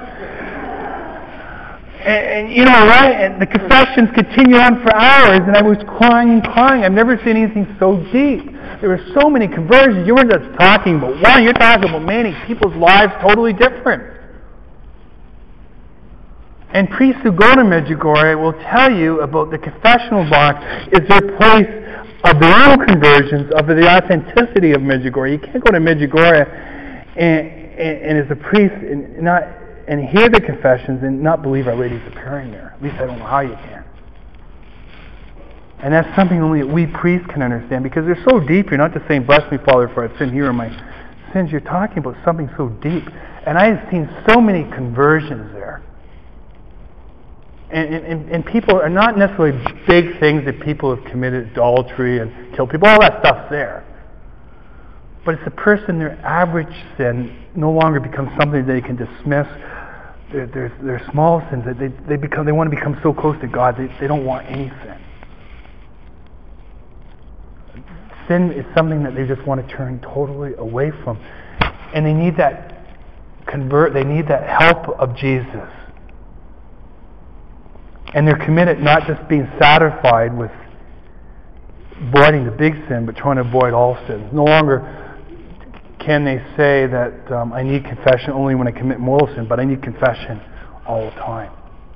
And, and you know what? And the confessions continued on for hours, and I was crying and crying. I've never seen anything so deep. There were so many conversions. You weren't just talking about one. You're talking about many people's lives totally different. And priests who go to Medjugorje will tell you about the confessional box is their place of their own conversions, of the authenticity of Medjugorje. You can't go to Medjugorje and, and, and as a priest and not and hear the confessions and not believe Our Lady's appearing there. At least I don't know how you can. And that's something only we priests can understand, because they're so deep. You're not just saying, "Bless me, Father, for I've sinned here in my sins." You're talking about something so deep. And I have seen so many conversions there. And, and, and people are not necessarily big things that people have committed adultery and killed people. All that stuff's there. But it's a person, their average sin no longer becomes something that they can dismiss. Their, their, their small sins, that they, they become, they want to become so close to God, they, they don't want any sin. Sin is something that they just want to turn totally away from. And they need that convert, they need that help of Jesus. And they're committed not just being satisfied with avoiding the big sin, but trying to avoid all sins. No longer can they say that um, I need confession only when I commit mortal sin, but I need confession all the time.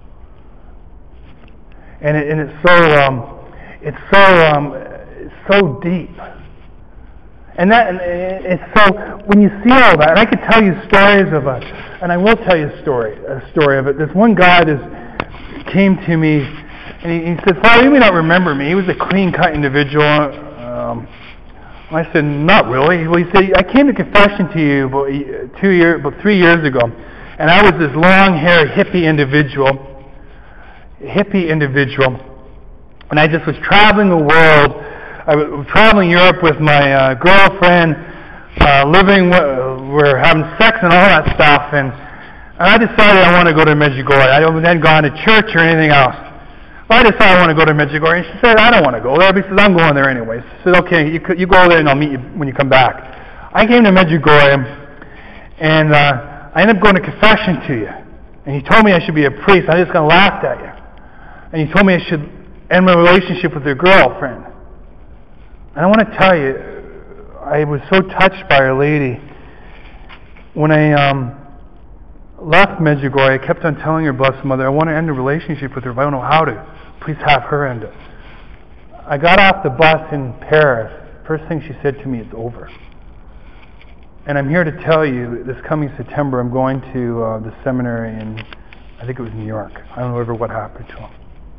And, it, and it's so um, it's so um, it's so deep. And that and it's so when you see all that, and I could tell you stories of us, and I will tell you a story, a story of it. This one guy that came to me, and he, he said, "Father, you may not remember me." He was a clean-cut individual. Um, I said, "Not really." Well, he said, "I came to confession to you about two years, about three years ago, and I was this long-haired hippie individual, hippie individual, and I just was traveling the world. I was traveling Europe with my uh, girlfriend, uh, living, w- we're having sex and all that stuff, and, and I decided I want to go to Medjugorje. I hadn't then gone to church or anything else. Well, I decided I want to go to Medjugorje, and she said, "I don't want to go there," because I'm going there anyway. She said, "Okay, you, you go there and I'll meet you when you come back." I came to Medjugorje, and uh, I ended up going to confession to you. And he told me I should be a priest. I just kind of laughed at you. And he told me I should end my relationship with your girlfriend. And I want to tell you, I was so touched by Our Lady. When I um, left Medjugorje, I kept on telling her, Blessed Mother, I want to end a relationship with her, but I don't know how to. Please have her end it. I got off the bus in Paris. First thing she said to me, "It's over." And I'm here to tell you, this coming September, I'm going to uh, the seminary in, I think it was New York. I don't know ever what happened to him.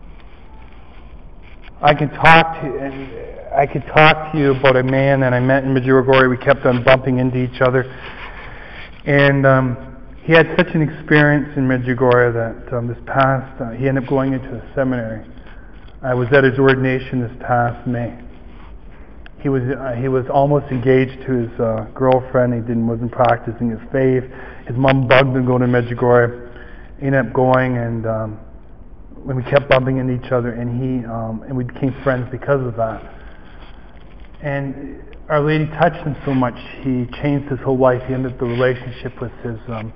I can talk to I could talk to you about a man that I met in Medjugorje. We kept on bumping into each other, and um, he had such an experience in Medjugorje that um, this past uh, he ended up going into a seminary. I was at his ordination this past May. He was uh, he was almost engaged to his uh, girlfriend. He didn't wasn't practicing his faith. His mom bugged him to go to Medjugorje. He ended up going, and um, when we kept bumping into each other, and he um, and we became friends because of that. And Our Lady touched him so much, he changed his whole life. He ended the relationship with his um,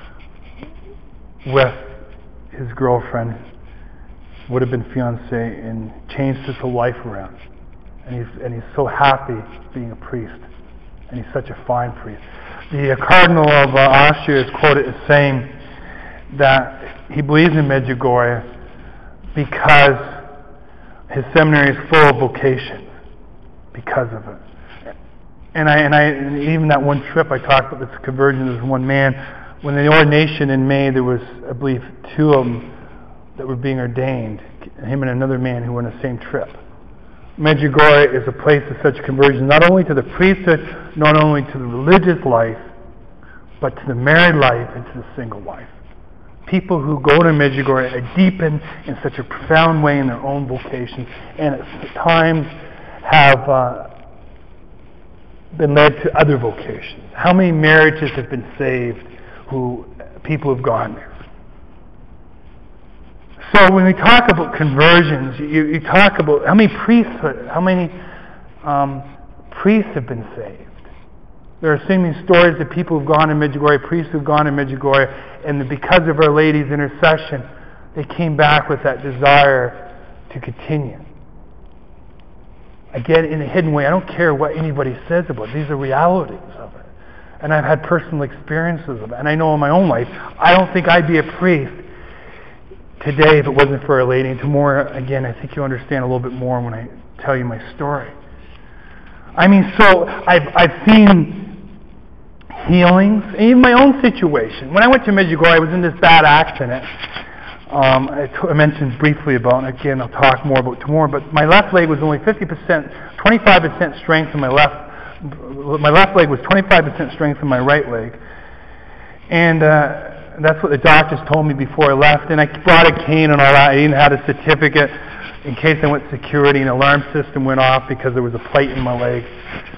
with his girlfriend, would have been fiancée, and changed his whole life around. And he's and he's so happy being a priest, and he's such a fine priest. The uh, Cardinal of uh, Austria is quoted as saying that he believes in Medjugorje because his seminary is full of vocations because of it. And I and I and even that one trip I talked about this conversion as one man. When the ordination in May, there was, I believe, two of them that were being ordained, him and another man who were on the same trip. Medjugorje is a place of such conversion, not only to the priesthood, not only to the religious life, but to the married life and to the single life. People who go to Medjugorje are deepened in such a profound way in their own vocation, and at times have uh, been led to other vocations. How many marriages have been saved who people have gone there? So when we talk about conversions, you, you talk about how many priesthood, how many um, priests have been saved. There are so many stories of people who've gone to Medjugorje, priests who've gone to Medjugorje, and that because of Our Lady's intercession, they came back with that desire to continue. Again, in a hidden way, I don't care what anybody says about it. These are realities of it. And I've had personal experiences of it. And I know in my own life, I don't think I'd be a priest today if it wasn't for Our Lady. And tomorrow, again, I think you'll understand a little bit more when I tell you my story. I mean, so I've I've seen healings, and even my own situation. When I went to Medjugorje, I was in this bad accident. Um, I, t- I mentioned briefly about, and again, I'll talk more about tomorrow, but my left leg was only fifty percent, twenty-five percent strength in my left, my left leg was twenty-five percent strength in my right leg. And uh, that's what the doctors told me before I left. And I brought a cane and all that. I even had a certificate in case I went to security, and an alarm system went off because there was a plate in my leg.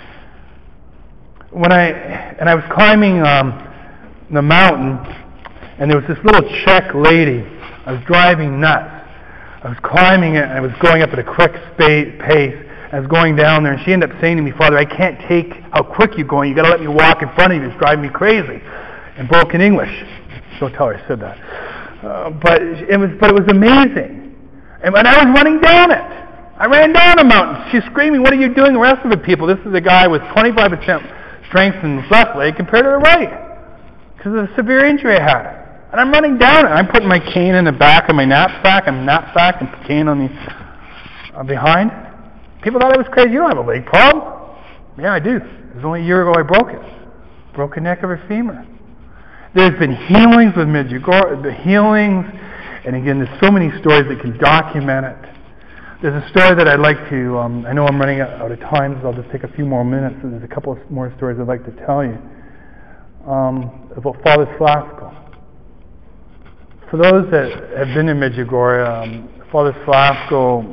When I, and I was climbing um, the mountain, and there was this little Czech lady. I was driving nuts. I was climbing it, and I was going up at a quick spa- pace. I was going down there, and she ended up saying to me, "Father, I can't take how quick you're going. You got to let me walk in front of you. It's driving me crazy." In broken English. Don't tell her I said that. Uh, but it was, but it was amazing. And, and I was running down it. I ran down the mountain. She's screaming, "What are you doing?" The rest of the people. This is a guy with twenty-five percent strength in his left leg compared to the right, because of the severe injury I had. And I'm running down it. I'm putting my cane in the back of my knapsack. I'm knapsack and cane on the uh, behind. People thought I was crazy. You don't have a leg problem. Yeah, I do. It was only a year ago I broke it. Broke a neck of a femur. There's been healings with Medjugorje, the healings, and again, there's so many stories that can document it. There's a story that I'd like to, um, I know I'm running out of time, so I'll just take a few more minutes. So there's a couple of more stories I'd like to tell you um, about Father Slavko. For those that have been in Medjugorje, um, Father Slavko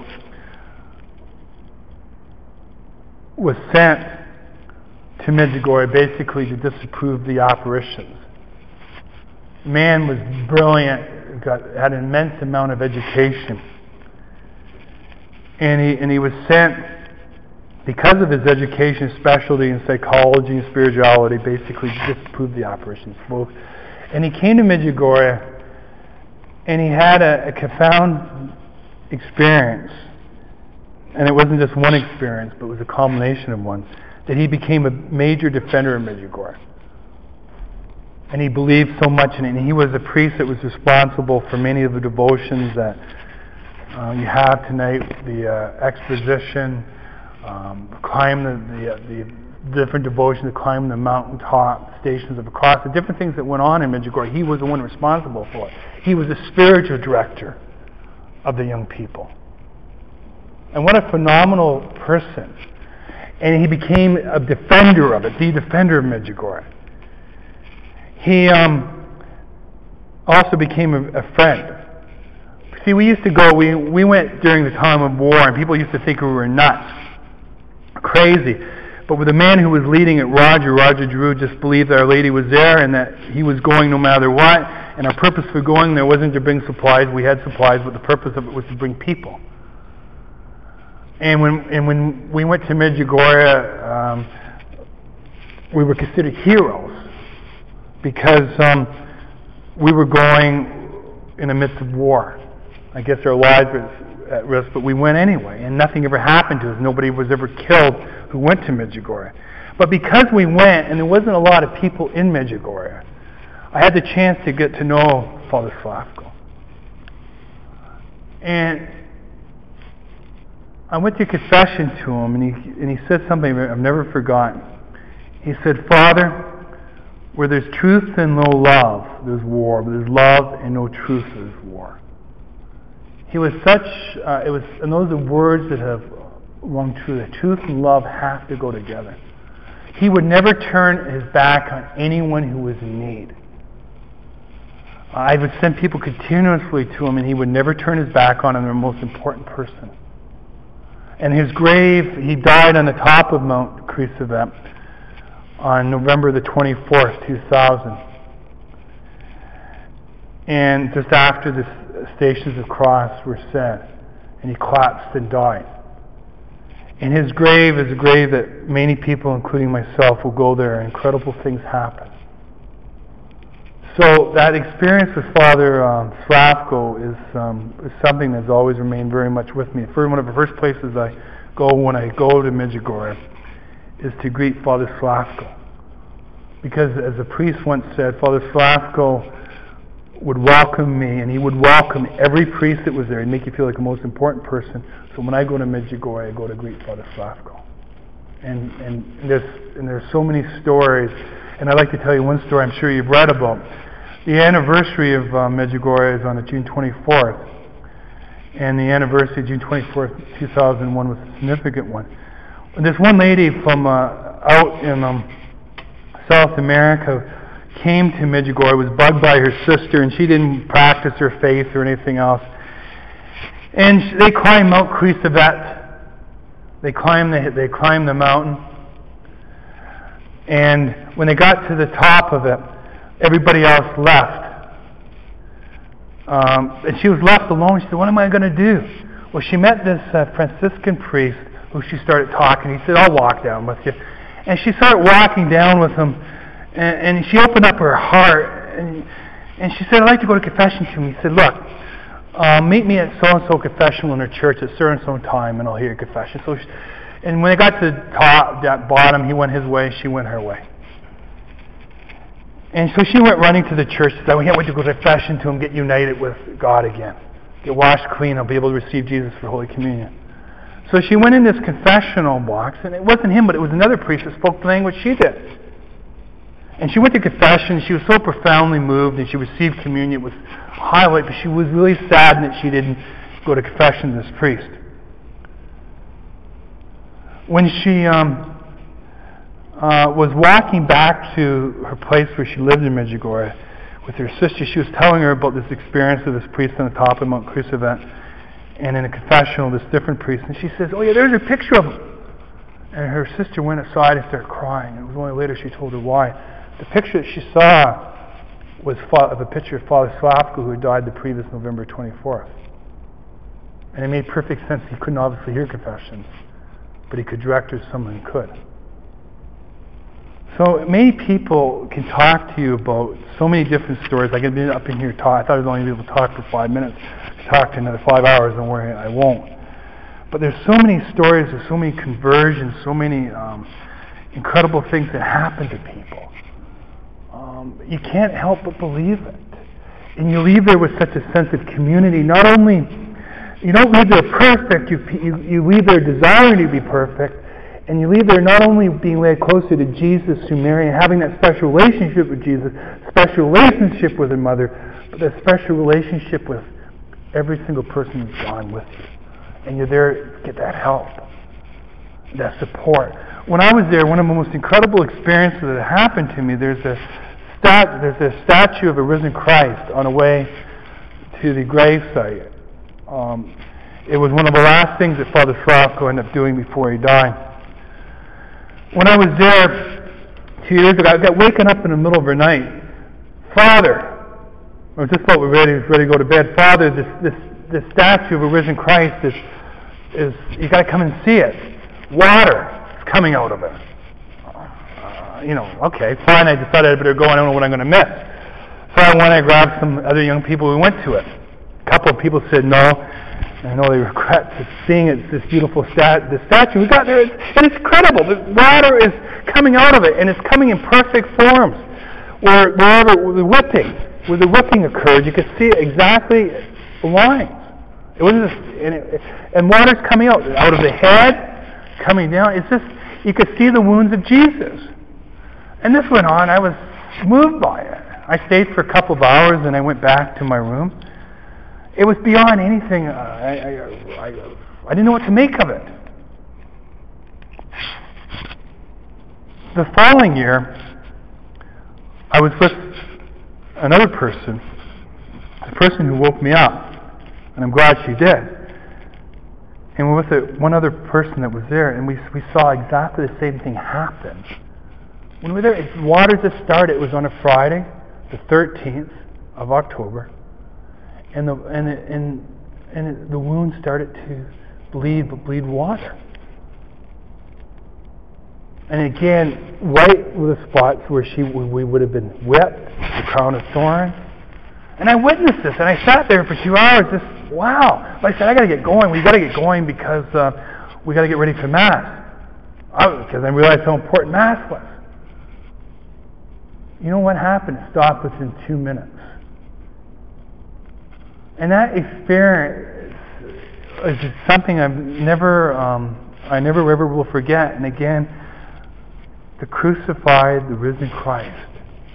was sent to Medjugorje basically to disapprove the apparitions. Man was brilliant, got, had an immense amount of education. And he, and he was sent, because of his education, specialty in psychology and spirituality, basically to disprove the apparitions. And he came to Medjugorje, and he had a, a profound experience. And it wasn't just one experience, but it was a combination of one, that he became a major defender of Medjugorje. And he believed so much in it. And he was a priest that was responsible for many of the devotions that uh, you have tonight, the uh, exposition, um, climb the, the, uh, the different devotions, to climb the mountaintop, stations of the cross, the different things that went on in Medjugorje. He was the one responsible for it. He was the spiritual director of the young people. And what a phenomenal person. And he became a defender of it, the defender of Medjugorje. He um, also became a, a friend. See, we used to go, we, we went during the time of war, and people used to think we were nuts, crazy. But with the man who was leading it, Roger, Roger Giroux, just believed that Our Lady was there and that he was going no matter what. And our purpose for going there wasn't to bring supplies. We had supplies, but the purpose of it was to bring people. And when and when we went to Medjugorje, um, we were considered heroes because um, we were going in the midst of war. I guess our lives were at risk, but we went anyway, and nothing ever happened to us. Nobody was ever killed who went to Medjugorje. But because we went, and there wasn't a lot of people in Medjugorje, I had the chance to get to know Father Slavko. And I went to confession to him, and he and he said something I've never forgotten. He said, "Father, where there's truth and no love, there's war. But there's love and no truth, there's war." He was such, uh, it was, and those are words that have rung true, that truth and love have to go together. He would never turn his back on anyone who was in need. I would send people continuously to him, and he would never turn his back on the most important person. And his grave, he died on the top of Mount Krisevet on November the twenty-fourth, two thousand. And just after the Stations of Cross were said, and he collapsed and died. And his grave is a grave that many people, including myself, will go there, and incredible things happen. So that experience with Father um, Slavko is, um, is something that's always remained very much with me. For one of the first places I go when I go to Medjugorje is to greet Father Slavko. Because as a priest once said, Father Slavko would welcome me, and he would welcome every priest that was there and make you feel like the most important person. So when I go to Medjugorje, I go to greet Father Slavko. And, and, there's, and there's so many stories, and I'd like to tell you one story I'm sure you've read about. The anniversary of uh, Medjugorje is on the June twenty-fourth, and the anniversary of June twenty-fourth, two thousand one was a significant one. This one lady from uh, out in um, South America came to Medjugorje, was bugged by her sister, and she didn't practice her faith or anything else. And they climbed Mount Krisevet. They climbed the they climbed the mountain, and when they got to the top of it, everybody else left, um, and she was left alone. She said, "What am I going to do?" Well, she met this uh, Franciscan priest who she started talking. He said, "I'll walk down with you," and she started walking down with him. And, and she opened up her heart, and, and she said, "I'd like to go to confession to him." He said, "Look, uh, meet me at so-and-so confessional in her church at so-and-so time, and I'll hear your confession." So, she, and when they got to the top, that bottom, he went his way, she went her way. And so she went running to the church. She said, "I can't wait to go to confession to him, get united with God again. Get washed clean, I'll be able to receive Jesus for Holy Communion." So she went in this confessional box, and it wasn't him, but it was another priest that spoke the language she did. And she went to confession. She was so profoundly moved, and she received communion. It was a highlight, but she was really sad that she didn't go to confession to this priest. When she um, uh, was walking back to her place where she lived in Medjugorje with her sister, she was telling her about this experience of this priest on the top of Mount Krisevet, and in a confessional, this different priest. And she says, "Oh yeah, there's a picture of him." And her sister went aside and started crying. It was only later she told her why. The picture that she saw was of a picture of Father Slavko, who had died the previous November twenty-fourth. And it made perfect sense. He couldn't obviously hear confessions, but he could direct her to someone who could. So many people can talk to you about so many different stories. I could be up in here talk. I thought I was only going to be able to talk for five minutes. To talk to another five hours, don't worry, I won't. But there's so many stories, there's so many conversions, so many um, incredible things that happen to people. Um, you can't help but believe it. And you leave there with such a sense of community. Not only, you don't leave there perfect, you, you, you leave there desiring to be perfect, and you leave there not only being led closer to Jesus through Mary and having that special relationship with Jesus, special relationship with her mother, but that special relationship with every single person who's gone with you. And you're there to get that help, that support. When I was there, one of the most incredible experiences that happened to me, there's a stat, there's a statue of a risen Christ on the way to the gravesite. Um, it was one of the last things that Father Slavko ended up doing before he died. When I was there two years ago, I got waken up in the middle of the night. "Father," I was just about ready, ready to go to bed. "Father, this this this statue of a risen Christ is is you got to come and see it. Water is coming out of it. Uh, you know, okay, fine. I decided I better go. I don't know what I'm going to miss. So I went. I grabbed some other young people. We went to it. A couple of people said no. I know they regret seeing it, this beautiful stat, the statue. We got there, and it's incredible. The water is coming out of it, and it's coming in perfect forms. Where wherever where the whipping, where the whipping occurred, you could see exactly the lines. It wasn't, just, and, it, and water's coming out out of the head, coming down. It's just you could see the wounds of Jesus. And this went on. I was moved by it. I stayed for a couple of hours, and I went back to my room. It was beyond anything. Uh, I, I, I, I didn't know what to make of it. The following year, I was with another person, the person who woke me up, and I'm glad she did. And we were with a, one other person that was there, and we we saw exactly the same thing happen. When we were there, it, water just started. It was on a Friday, the thirteenth of October. And the and it, and and it, the wound started to bleed, but bleed water. And again, right with the spots where she we would have been whipped, the crown of thorns. And I witnessed this, and I sat there for two hours. Just wow! But I said, I got to get going. We got to get going because uh, we got to get ready for Mass. Because I, I realized how important Mass was. You know what happened? It stopped within two minutes. And that experience is something I've never, um, I never ever will forget. And again, the crucified, the risen Christ.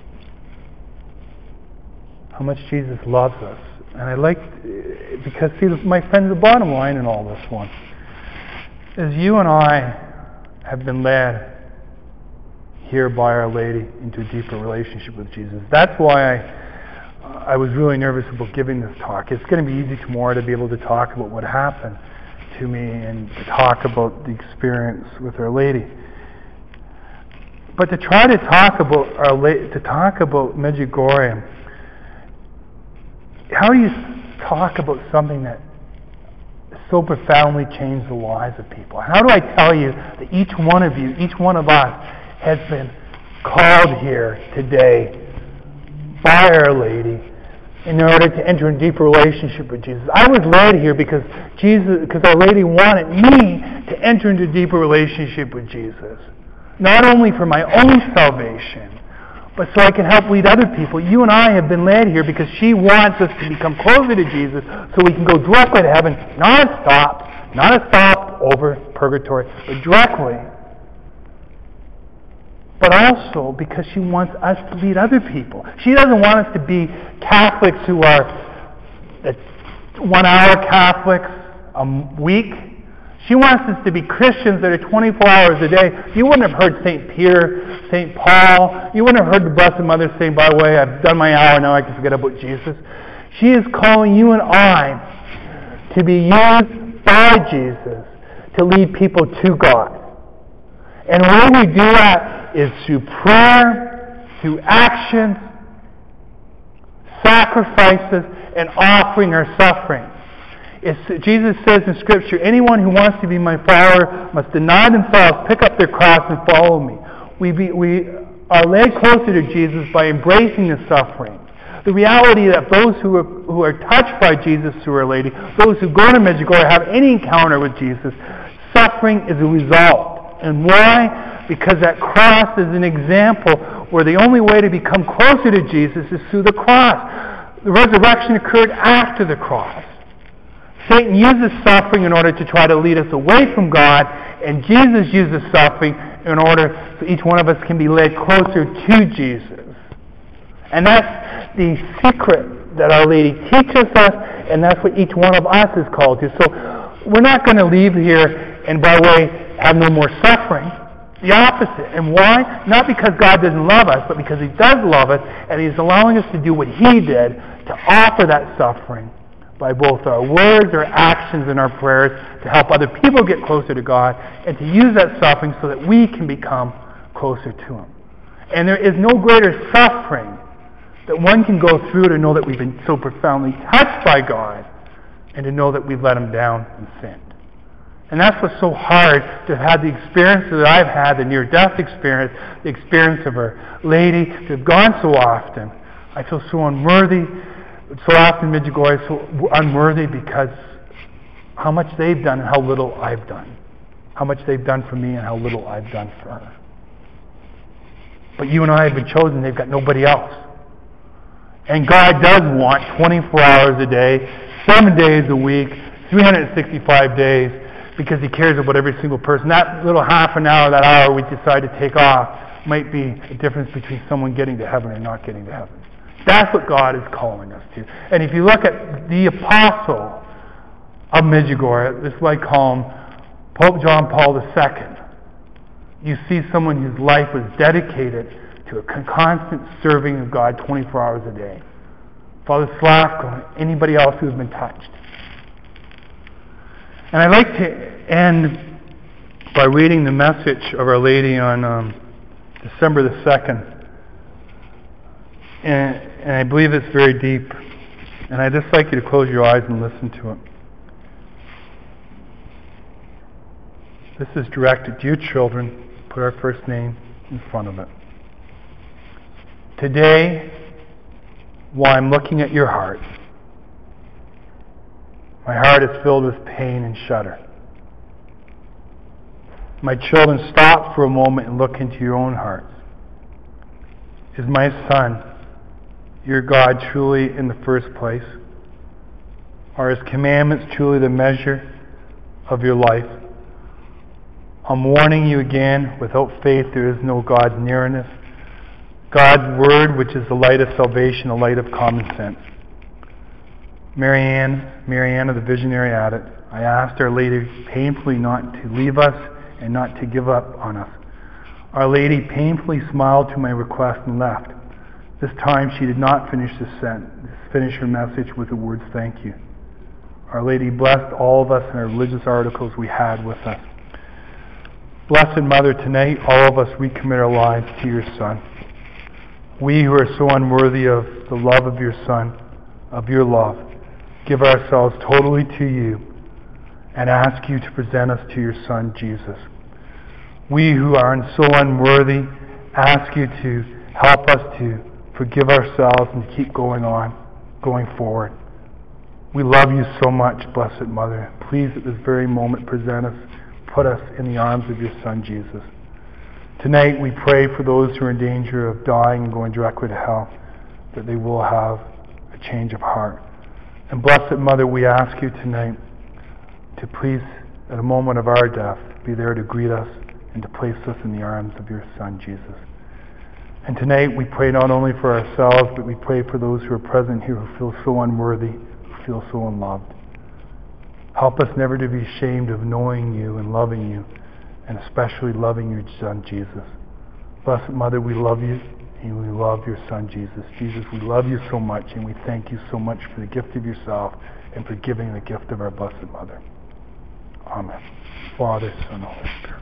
How much Jesus loves us. And I like, because see, my friends, the bottom line in all this one is you and I have been led here by Our Lady into a deeper relationship with Jesus. That's why I I was really nervous about giving this talk. It's going to be easy tomorrow to be able to talk about what happened to me and to talk about the experience with Our Lady. But to try to talk about Our Lady, to talk about Medjugorje, how do you talk about something that so profoundly changed the lives of people? How do I tell you that each one of you, each one of us, has been called here today by Our Lady in order to enter a deeper relationship with Jesus? I was led here because Jesus, because Our Lady wanted me to enter into a deeper relationship with Jesus. Not only for my own salvation, but so I can help lead other people. You and I have been led here because she wants us to become closer to Jesus so we can go directly to heaven, not a stop, not a stop over purgatory, but directly. But also because she wants us to lead other people. She doesn't want us to be Catholics who are one-hour Catholics a week. She wants us to be Christians that are twenty-four hours a day. You wouldn't have heard Saint Peter, Saint Paul. You wouldn't have heard the Blessed Mother saying, by the way, I've done my hour, now I can forget about Jesus. She is calling you and I to be used by Jesus to lead people to God. And the way we do that is through prayer, through actions, sacrifices, and offering our suffering. It's, Jesus says in Scripture, anyone who wants to be my follower must deny themselves, pick up their cross, and follow me. We, be, we are led closer to Jesus by embracing the suffering. The reality that those who are, who are touched by Jesus through Our Lady, those who go to Medjugorje, have any encounter with Jesus, suffering is a result. And why? Because that cross is an example where the only way to become closer to Jesus is through the cross. The resurrection occurred after the cross. Satan uses suffering in order to try to lead us away from God, and Jesus uses suffering in order so each one of us can be led closer to Jesus. And that's the secret that Our Lady teaches us, and that's what each one of us is called to. So we're not going to leave here and, by the way, have no more suffering. The opposite. And why? Not because God doesn't love us, but because He does love us, and He's allowing us to do what He did, to offer that suffering by both our words, our actions, and our prayers to help other people get closer to God, and to use that suffering so that we can become closer to Him. And there is no greater suffering that one can go through to know that we've been so profoundly touched by God, and to know that we've let Him down and sinned. And that's what's so hard, to have had the experience that I've had, the near-death experience, the experience of Our Lady, to have gone so often. I feel so unworthy, so often Medjugorje, so unworthy because how much they've done and how little I've done. How much they've done for me and how little I've done for her. But you and I have been chosen, they've got nobody else. And God does want twenty-four hours a day, seven days a week, three hundred sixty-five days, because He cares about every single person. That little half an hour, that hour we decide to take off might be a difference between someone getting to heaven or not getting to heaven. That's what God is calling us to. And if you look at the apostle of Medjugorje, this is what I call him, Pope John Paul the Second, you see someone whose life was dedicated to a constant serving of God twenty-four hours a day. Father Slavko, anybody else who has been touched. And I'd like to end by reading the message of Our Lady on um, December the second. And, and I believe it's very deep. And I'd just like you to close your eyes and listen to it. This is directed to you children. Put our first name in front of it. Today, while I'm looking at your heart, my heart is filled with pain and shudder. My children, stop for a moment and look into your own hearts. Is my son, your God, truly in the first place? Are His commandments truly the measure of your life? I'm warning you again, without faith there is no God's nearness. God's Word, which is the light of salvation, the light of common sense. Marianne, Mariana, the visionary added, I asked Our Lady painfully not to leave us and not to give up on us. Our Lady painfully smiled to my request and left. This time she did not finish the sentence, finish her message with the words, thank you. Our Lady blessed all of us in our religious articles we had with us. Blessed Mother, tonight all of us recommit our lives to your Son. We who are so unworthy of the love of your Son, of your love, give ourselves totally to you and ask you to present us to your Son, Jesus. We who are so unworthy ask you to help us to forgive ourselves and to keep going on, going forward. We love you so much, Blessed Mother. Please at this very moment present us, put us in the arms of your Son, Jesus. Tonight we pray for those who are in danger of dying and going directly to hell, that they will have a change of heart. And Blessed Mother, we ask you tonight to please, at a moment of our death, be there to greet us and to place us in the arms of your Son, Jesus. And tonight we pray not only for ourselves, but we pray for those who are present here who feel so unworthy, who feel so unloved. Help us never to be ashamed of knowing you and loving you, and especially loving your Son, Jesus. Blessed Mother, we love you, and we love your Son, Jesus. Jesus, we love you so much, and we thank you so much for the gift of yourself and for giving the gift of our Blessed Mother. Amen. Father, Son, Holy Spirit.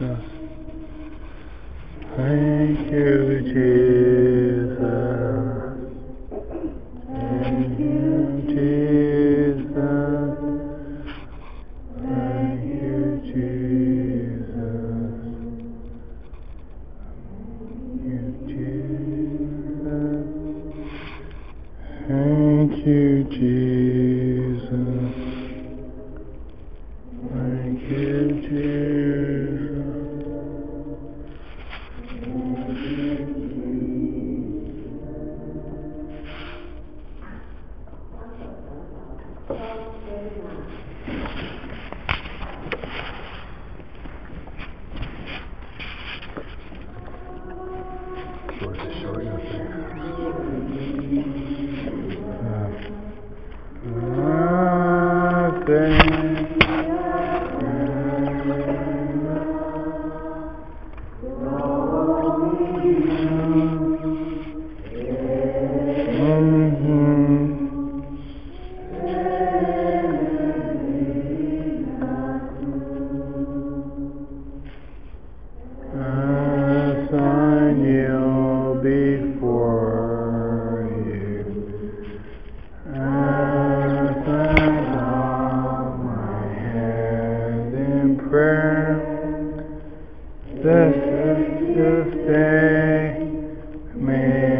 Jesus. Thank you, Jesus. Thank you, Jesus. Thank you, Jesus. Thank you, Jesus. Thank you, Jesus. Short is short, nothing. This is this day, may